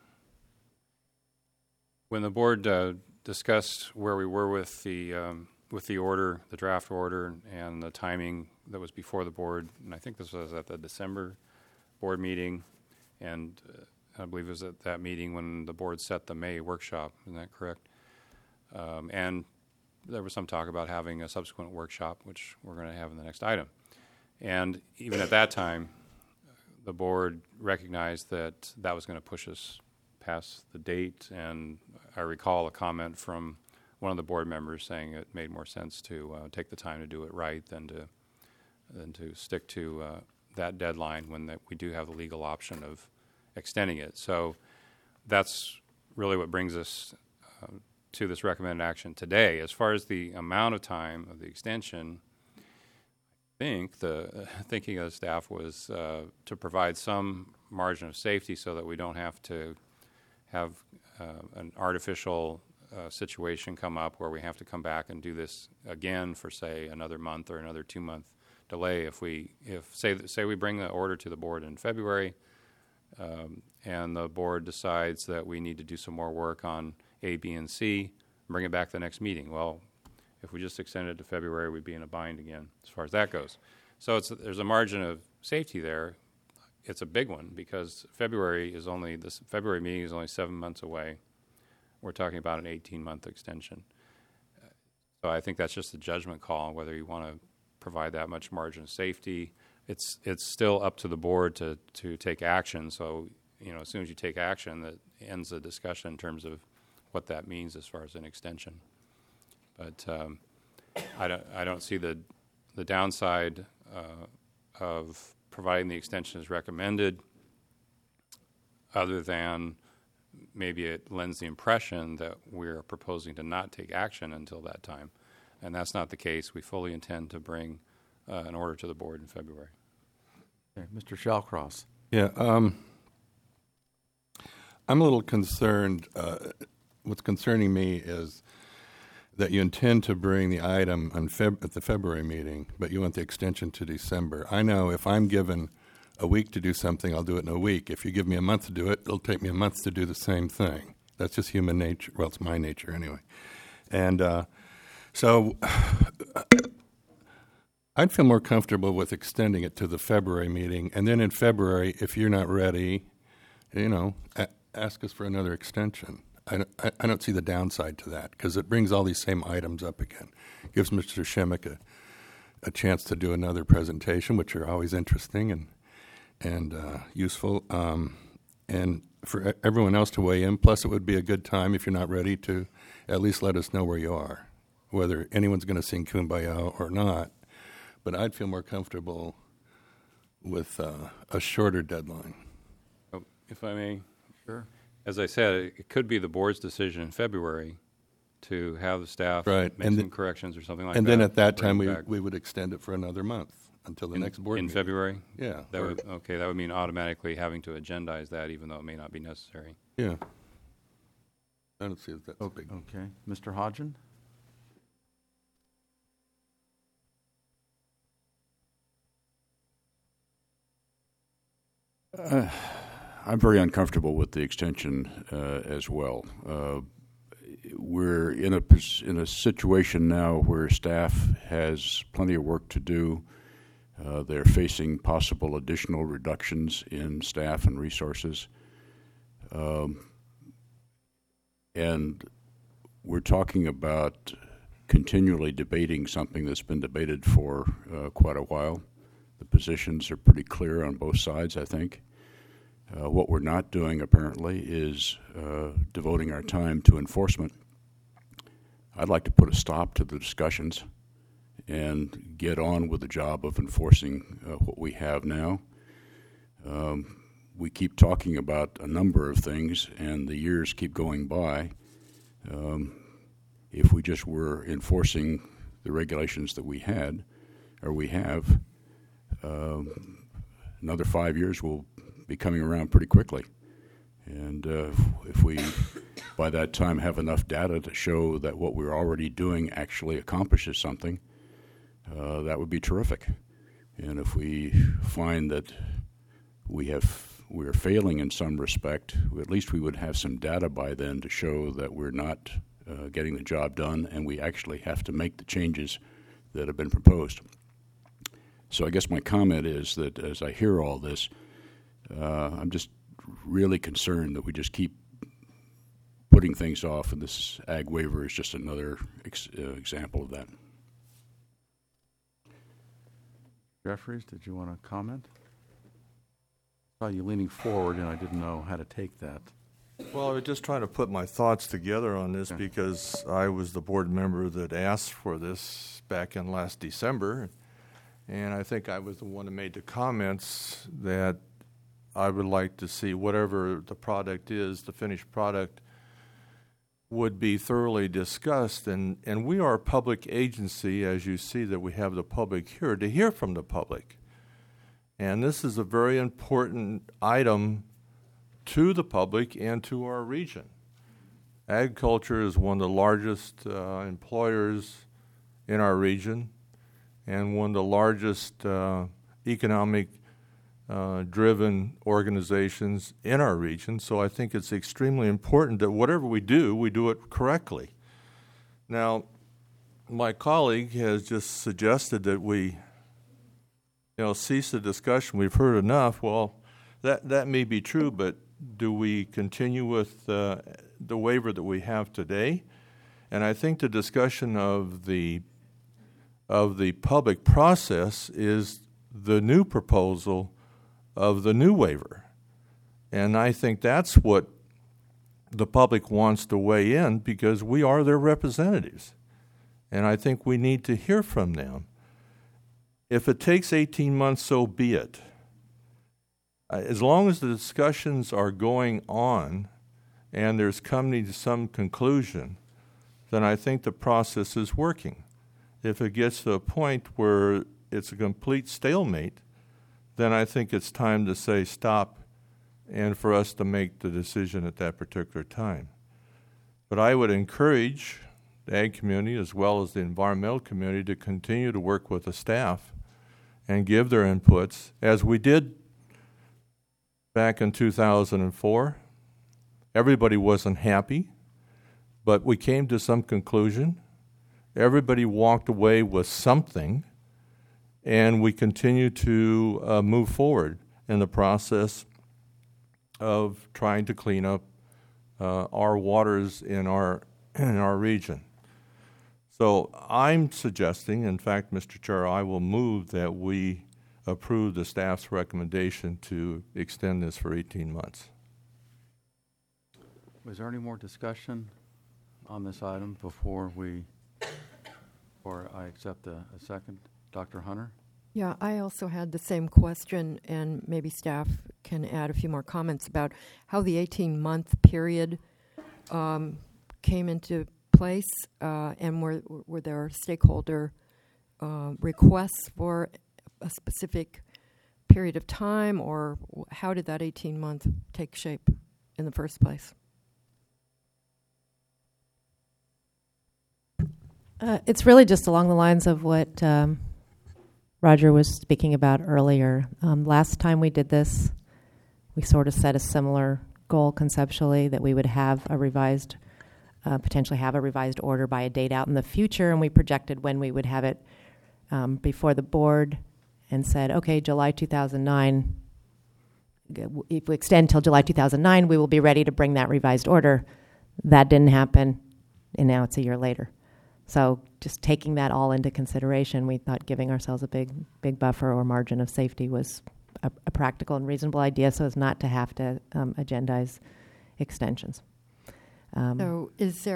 When the board discussed where we were with the order, the draft order, and the timing that was before the board, and I think this was at the December board meeting, and I believe it was at that meeting when the board set the May workshop. Isn't that correct? And there was some talk about having a subsequent workshop, which we're going to have in the next item. And even at that time, the board recognized that that was going to push us past the date, and I recall a comment from one of the board members saying it made more sense to take the time to do it right than to stick to that deadline when we do have the legal option of extending it. So that's really what brings us to this recommended action today. As far as the amount of time of the extension, I think the thinking of the staff was to provide some margin of safety so that we don't have to have an artificial situation come up where we have to come back and do this again for, say, another month or another 2-month delay. If say we bring the order to the board in February and the board decides that we need to do some more work on A, B, and C, bring it back to the next meeting. Well, If we just extended it to February, we'd be in a bind again as far as that goes. So there's a margin of safety there. It's a big one because February meeting is only 7 months away. We're talking about an 18-month extension. So I think that's just a judgment call on whether you want to provide that much margin of safety. It's still up to the board to take action. So, as soon as you take action, that ends the discussion in terms of what that means as far as an extension. But I don't see the downside of providing the extension as recommended, other than maybe it lends the impression that we're proposing to not take action until that time. And that's not the case. We fully intend to bring an order to the board in February. Okay, Mr. Shallcross. Yeah, I'm a little concerned. What's concerning me is that you intend to bring the item on at the February meeting, but you want the extension to December. I know if I'm given a week to do something, I'll do it in a week. If you give me a month to do it, it'll take me a month to do the same thing. That's just human nature. Well, it's my nature anyway. And so I'd feel more comfortable with extending it to the February meeting. And then in February, if you're not ready, ask us for another extension. I don't see the downside to that because it brings all these same items up again. Gives Mr. Schimmick a chance to do another presentation, which are always interesting and useful, and for everyone else to weigh in. Plus, it would be a good time, if you're not ready, to at least let us know where you are, whether anyone's going to sing Kumbaya or not. But I'd feel more comfortable with a shorter deadline. If I may. Sure. As I said, it could be the board's decision in February to have the staff make some corrections or something like that. And then at that time, we would extend it for another month until the next board meeting. In February? Yeah. That would mean automatically having to agendize that, even though it may not be necessary. Yeah. I don't see that that's big. Okay. Mr. Hodgen? I'm very uncomfortable with the extension as well. We're in a situation now where staff has plenty of work to do. They're facing possible additional reductions in staff and resources. And we're talking about continually debating something that's been debated for quite a while. The positions are pretty clear on both sides, I think. What we're not doing, apparently, is devoting our time to enforcement. I'd like to put a stop to the discussions and get on with the job of enforcing what we have now. We keep talking about a number of things, and the years keep going by. If we just were enforcing the regulations that we had, or we have, another 5 years will be coming around pretty quickly. And if we, by that time, have enough data to show that what we're already doing actually accomplishes something, that would be terrific. And if we find that we're failing in some respect, at least we would have some data by then to show that we're not getting the job done and we actually have to make the changes that have been proposed. So I guess my comment is that as I hear all this, I'm just really concerned that we just keep putting things off, and this ag waiver is just another example of that. Jeffries, did you want to comment? I saw you leaning forward, and I didn't know how to take that. Well, I was just trying to put my thoughts together on this because I was the board member that asked for this back in last December, and I think I was the one that made the comments that I would like to see whatever the product is, the finished product, would be thoroughly discussed. And we are a public agency, as you see that we have the public here, to hear from the public. And this is a very important item to the public and to our region. Agriculture is one of the largest employers in our region and one of the largest economic driven organizations in our region, so I think it's extremely important that whatever we do it correctly. Now, my colleague has just suggested that we, cease the discussion. We've heard enough. Well, that may be true, but do we continue with the waiver that we have today? And I think the discussion of the public process is the new proposal of the new waiver. And I think that's what the public wants to weigh in, because we are their representatives. And I think we need to hear from them. If it takes 18 months, so be it. As long as the discussions are going on and there's coming to some conclusion, then I think the process is working. If it gets to a point where it's a complete stalemate, then I think it's time to say stop and for us to make the decision at that particular time. But I would encourage the ag community as well as the environmental community to continue to work with the staff and give their inputs, as we did back in 2004. Everybody wasn't happy, but we came to some conclusion. Everybody walked away with something, and we continue to move forward in the process of trying to clean up our waters in our region. So I'm suggesting, in fact, Mr. Chair, I will move that we approve the staff's recommendation to extend this for 18 months. Was there any more discussion on this item before I accept a second? Dr. Hunter? Yeah, I also had the same question, and maybe staff can add a few more comments about how the 18-month period came into place, and were there stakeholder requests for a specific period of time, or how did that 18-month take shape in the first place? It's really just along the lines of what Roger was speaking about earlier. Last time we did this, we sort of set a similar goal conceptually, that we would have a revised, potentially have a revised order by a date out in the future, and we projected when we would have it before the board, and said, okay, July 2009, if we extend till July 2009, we will be ready to bring that revised order. That didn't happen, and now it's a year later. So just taking that all into consideration, we thought giving ourselves a big buffer or margin of safety was a practical and reasonable idea, so as not to have to agendize extensions. So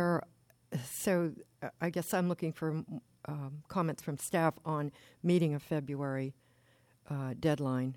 I guess I'm looking for comments from staff on meeting a February deadline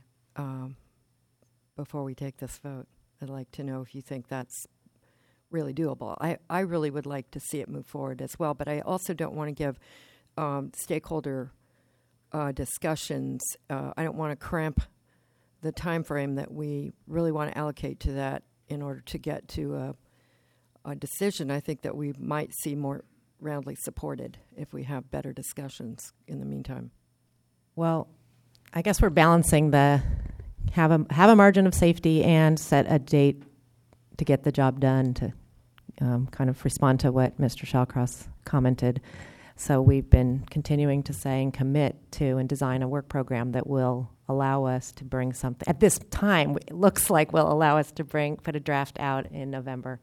before we take this vote. I'd like to know if you think that's really doable. I really would like to see it move forward as well, but I also don't want to give stakeholder discussions. I don't want to cramp the time frame that we really want to allocate to that in order to get to a decision. I think that we might see more roundly supported if we have better discussions in the meantime. Well, I guess we're balancing the have a margin of safety and set a date to get the job done, to kind of respond to what Mr. Shawcross commented. So we've been continuing to say and commit to and design a work program that will allow us to bring something. At this time, it looks like will allow us to put a draft out in November.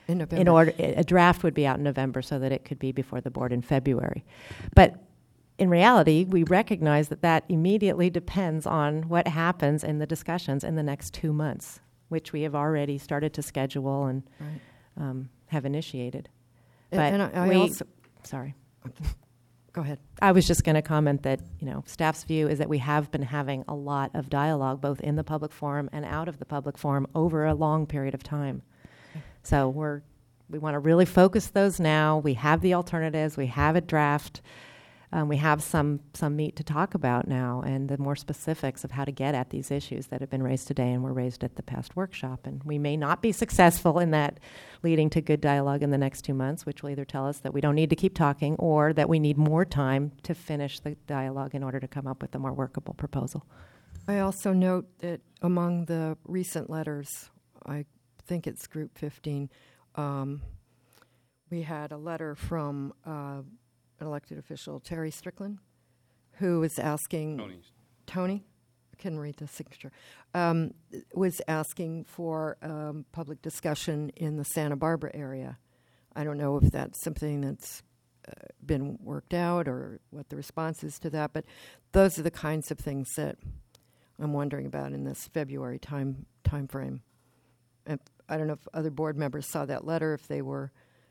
A draft would be out in November so that it could be before the board in February. But in reality, we recognize that immediately depends on what happens in the discussions in the next 2 months, which we have already started to schedule and have initiated. But sorry. Go ahead. I was just going to comment that, staff's view is that we have been having a lot of dialogue, both in the public forum and out of the public forum, over a long period of time. Okay. So we want to really focus those now. We have the alternatives. We have a draft. We have some meat to talk about now, and the more specifics of how to get at these issues that have been raised today and were raised at the past workshop. And we may not be successful in that, leading to good dialogue in the next 2 months, which will either tell us that we don't need to keep talking or that we need more time to finish the dialogue in order to come up with a more workable proposal. I also note that among the recent letters, I think it's Group 15, we had a letter from elected official, Terry Strickland, who was asking... Tony? I couldn't read the signature. Was asking for public discussion in the Santa Barbara area. I don't know if that's something that's been worked out or what the response is to that, but those are the kinds of things that I'm wondering about in this February time frame. And I don't know if other board members saw that letter, if they were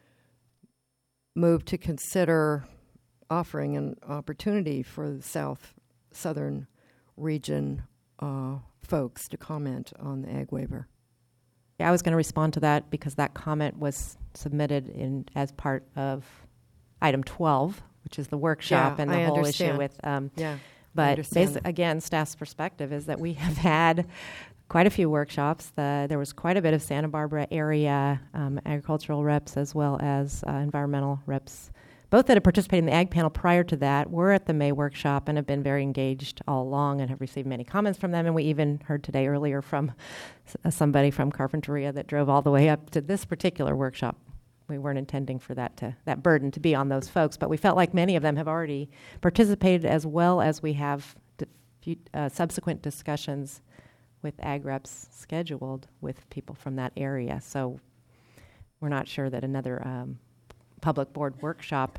moved to consider offering an opportunity for the southern region folks to comment on the ag waiver. Yeah, I was going to respond to that because that comment was submitted as part of item 12, which is the workshop and the whole issue with. But again, staff's perspective is that we have had quite a few workshops. There was quite a bit of Santa Barbara area agricultural reps as well as environmental reps, both that have participated in the ag panel prior to that, were at the May workshop and have been very engaged all along and have received many comments from them. And we even heard today earlier from somebody from Carpinteria that drove all the way up to this particular workshop. We weren't intending for that burden to be on those folks, but we felt like many of them have already participated, as well as we have subsequent discussions with ag reps scheduled with people from that area. So we're not sure that another public board workshop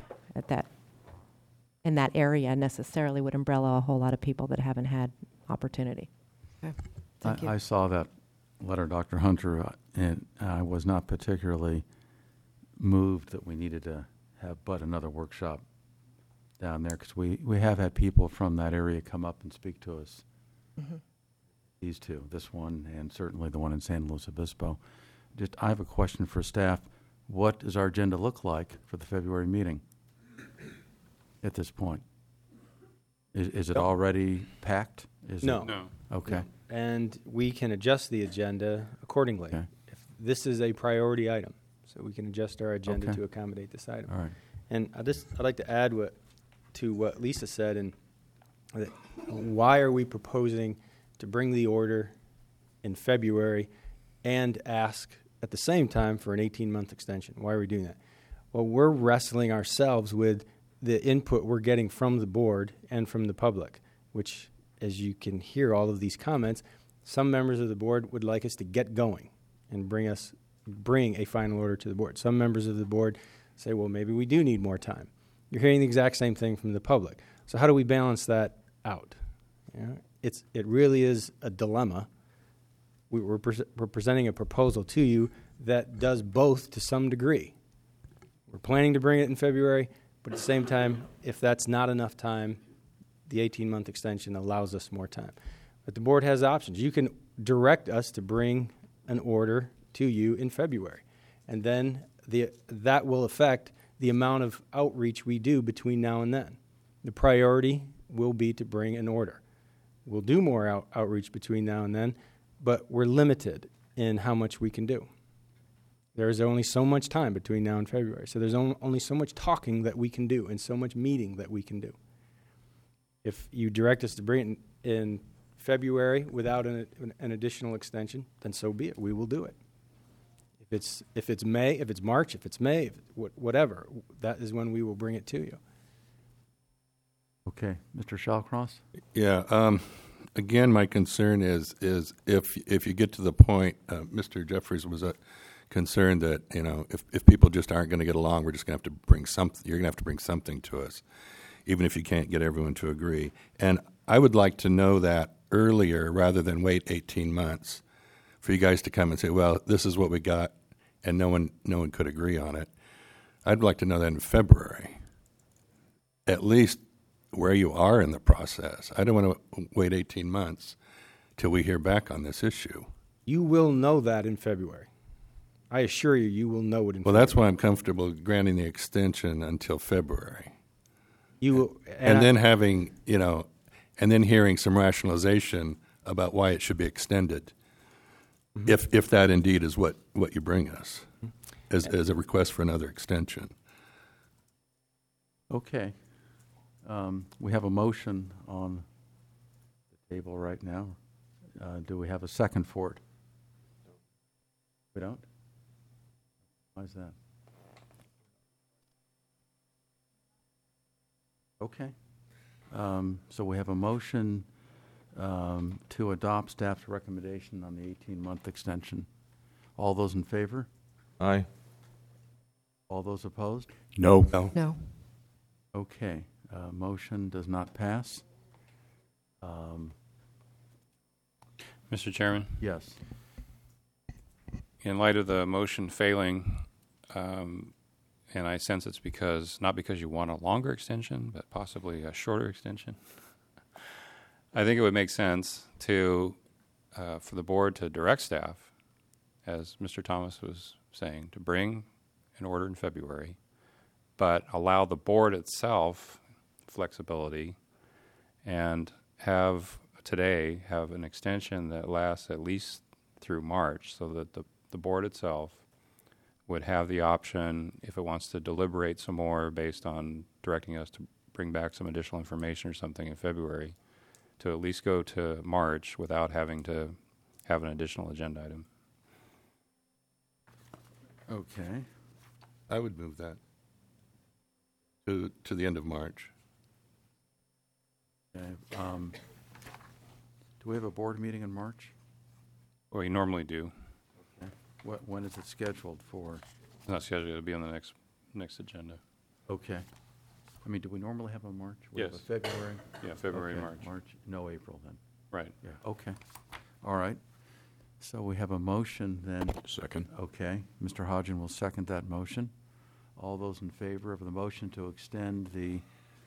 in that area necessarily would umbrella a whole lot of people that haven't had opportunity. Okay. Thank you. I saw that letter, Dr. Hunter, and I was not particularly moved that we needed to have but another workshop down there, because we have had people from that area come up and speak to us. Mm-hmm. These two, this one and certainly the one in San Luis Obispo. I have a question for staff. What does our agenda look like for the February meeting at this point? Is it already packed? No. Okay. No. And we can adjust the agenda accordingly. Okay. If this is a priority item, so we can adjust our agenda to accommodate this item. All right. And I'd like to add to what Lisa said, and why are we proposing to bring the order in February and ask at the same time for an 18-month extension? Why are we doing that? Well, we're wrestling ourselves with the input we're getting from the board and from the public, which, as you can hear all of these comments, some members of the board would like us to get going and bring a final order to the board. Some members of the board say, well, maybe we do need more time. You're hearing the exact same thing from the public. So how do we balance that out? It really is a dilemma. We're presenting a proposal to you that does both to some degree. We're planning to bring it in February, but at the same time, if that's not enough time, the 18-month extension allows us more time. But the board has options. You can direct us to bring an order to you in February, and then that will affect the amount of outreach we do between now and then. The priority will be to bring an order. We'll do more outreach between now and then, but we're limited in how much we can do. There is only so much time between now and February, so there's only so much talking that we can do and so much meeting that we can do. If you direct us to bring it in February without an additional extension, then so be it. We will do it. If it's May, if it's March, if it's May, whatever, that is when we will bring it to you. Okay, Mr. Shawcross? Yeah. Again, my concern is if you get to the point, Mr. Jeffries was concerned that if people just aren't going to get along, we're just going to have to bring something. You're going to have to bring something to us, even if you can't get everyone to agree. And I would like to know that earlier rather than wait 18 months for you guys to come and say, well, this is what we got, and no one could agree on it. I'd like to know that in February, at least where you are in the process. I don't want to wait 18 months till we hear back on this issue. You will know that in February. I assure you, you will know it in February. Well, that's why I'm comfortable granting the extension until February. And then having, and then hearing some rationalization about why it should be extended, if that indeed is what you bring us as a request for another extension. Okay. We have a motion on the table right now. Do we have a second for it? We don't? Why is that? Okay. So we have a motion to adopt staff's recommendation on the 18-month extension. All those in favor? Aye. All those opposed? No. No. Okay. Motion does not pass. Mr. Chairman, Yes. in light of the motion failing, and I sense it's not because you want a longer extension, but possibly a shorter extension, I think it would make sense for the board to direct staff, as Mr. Thomas was saying, to bring an order in February, but allow the board itself flexibility and have an extension that lasts at least through March, so that the board itself would have the option, if it wants to deliberate some more based on directing us to bring back some additional information or something in February, to at least go to March without having to have an additional agenda item. Okay. I would move that to the end of March. Okay. Do we have a board meeting in March? Well, we normally do. Okay. When is it scheduled for? It's not scheduled. It'll be on the next agenda. Okay. I mean, do we normally have a March? We have Yes. a February? Yeah, February and Okay, March. No April then. Right. Yeah, okay. All right. So we have a motion then. Second. Okay. Mr. Hodgen will second that motion. All those in favor of the motion to extend the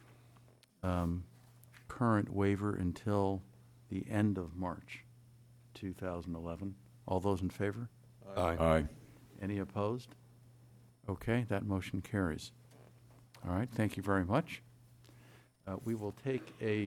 current waiver until the end of March 2011. All those in favor? Aye. Any opposed? Okay, that motion carries. All right, thank you very much. We will take a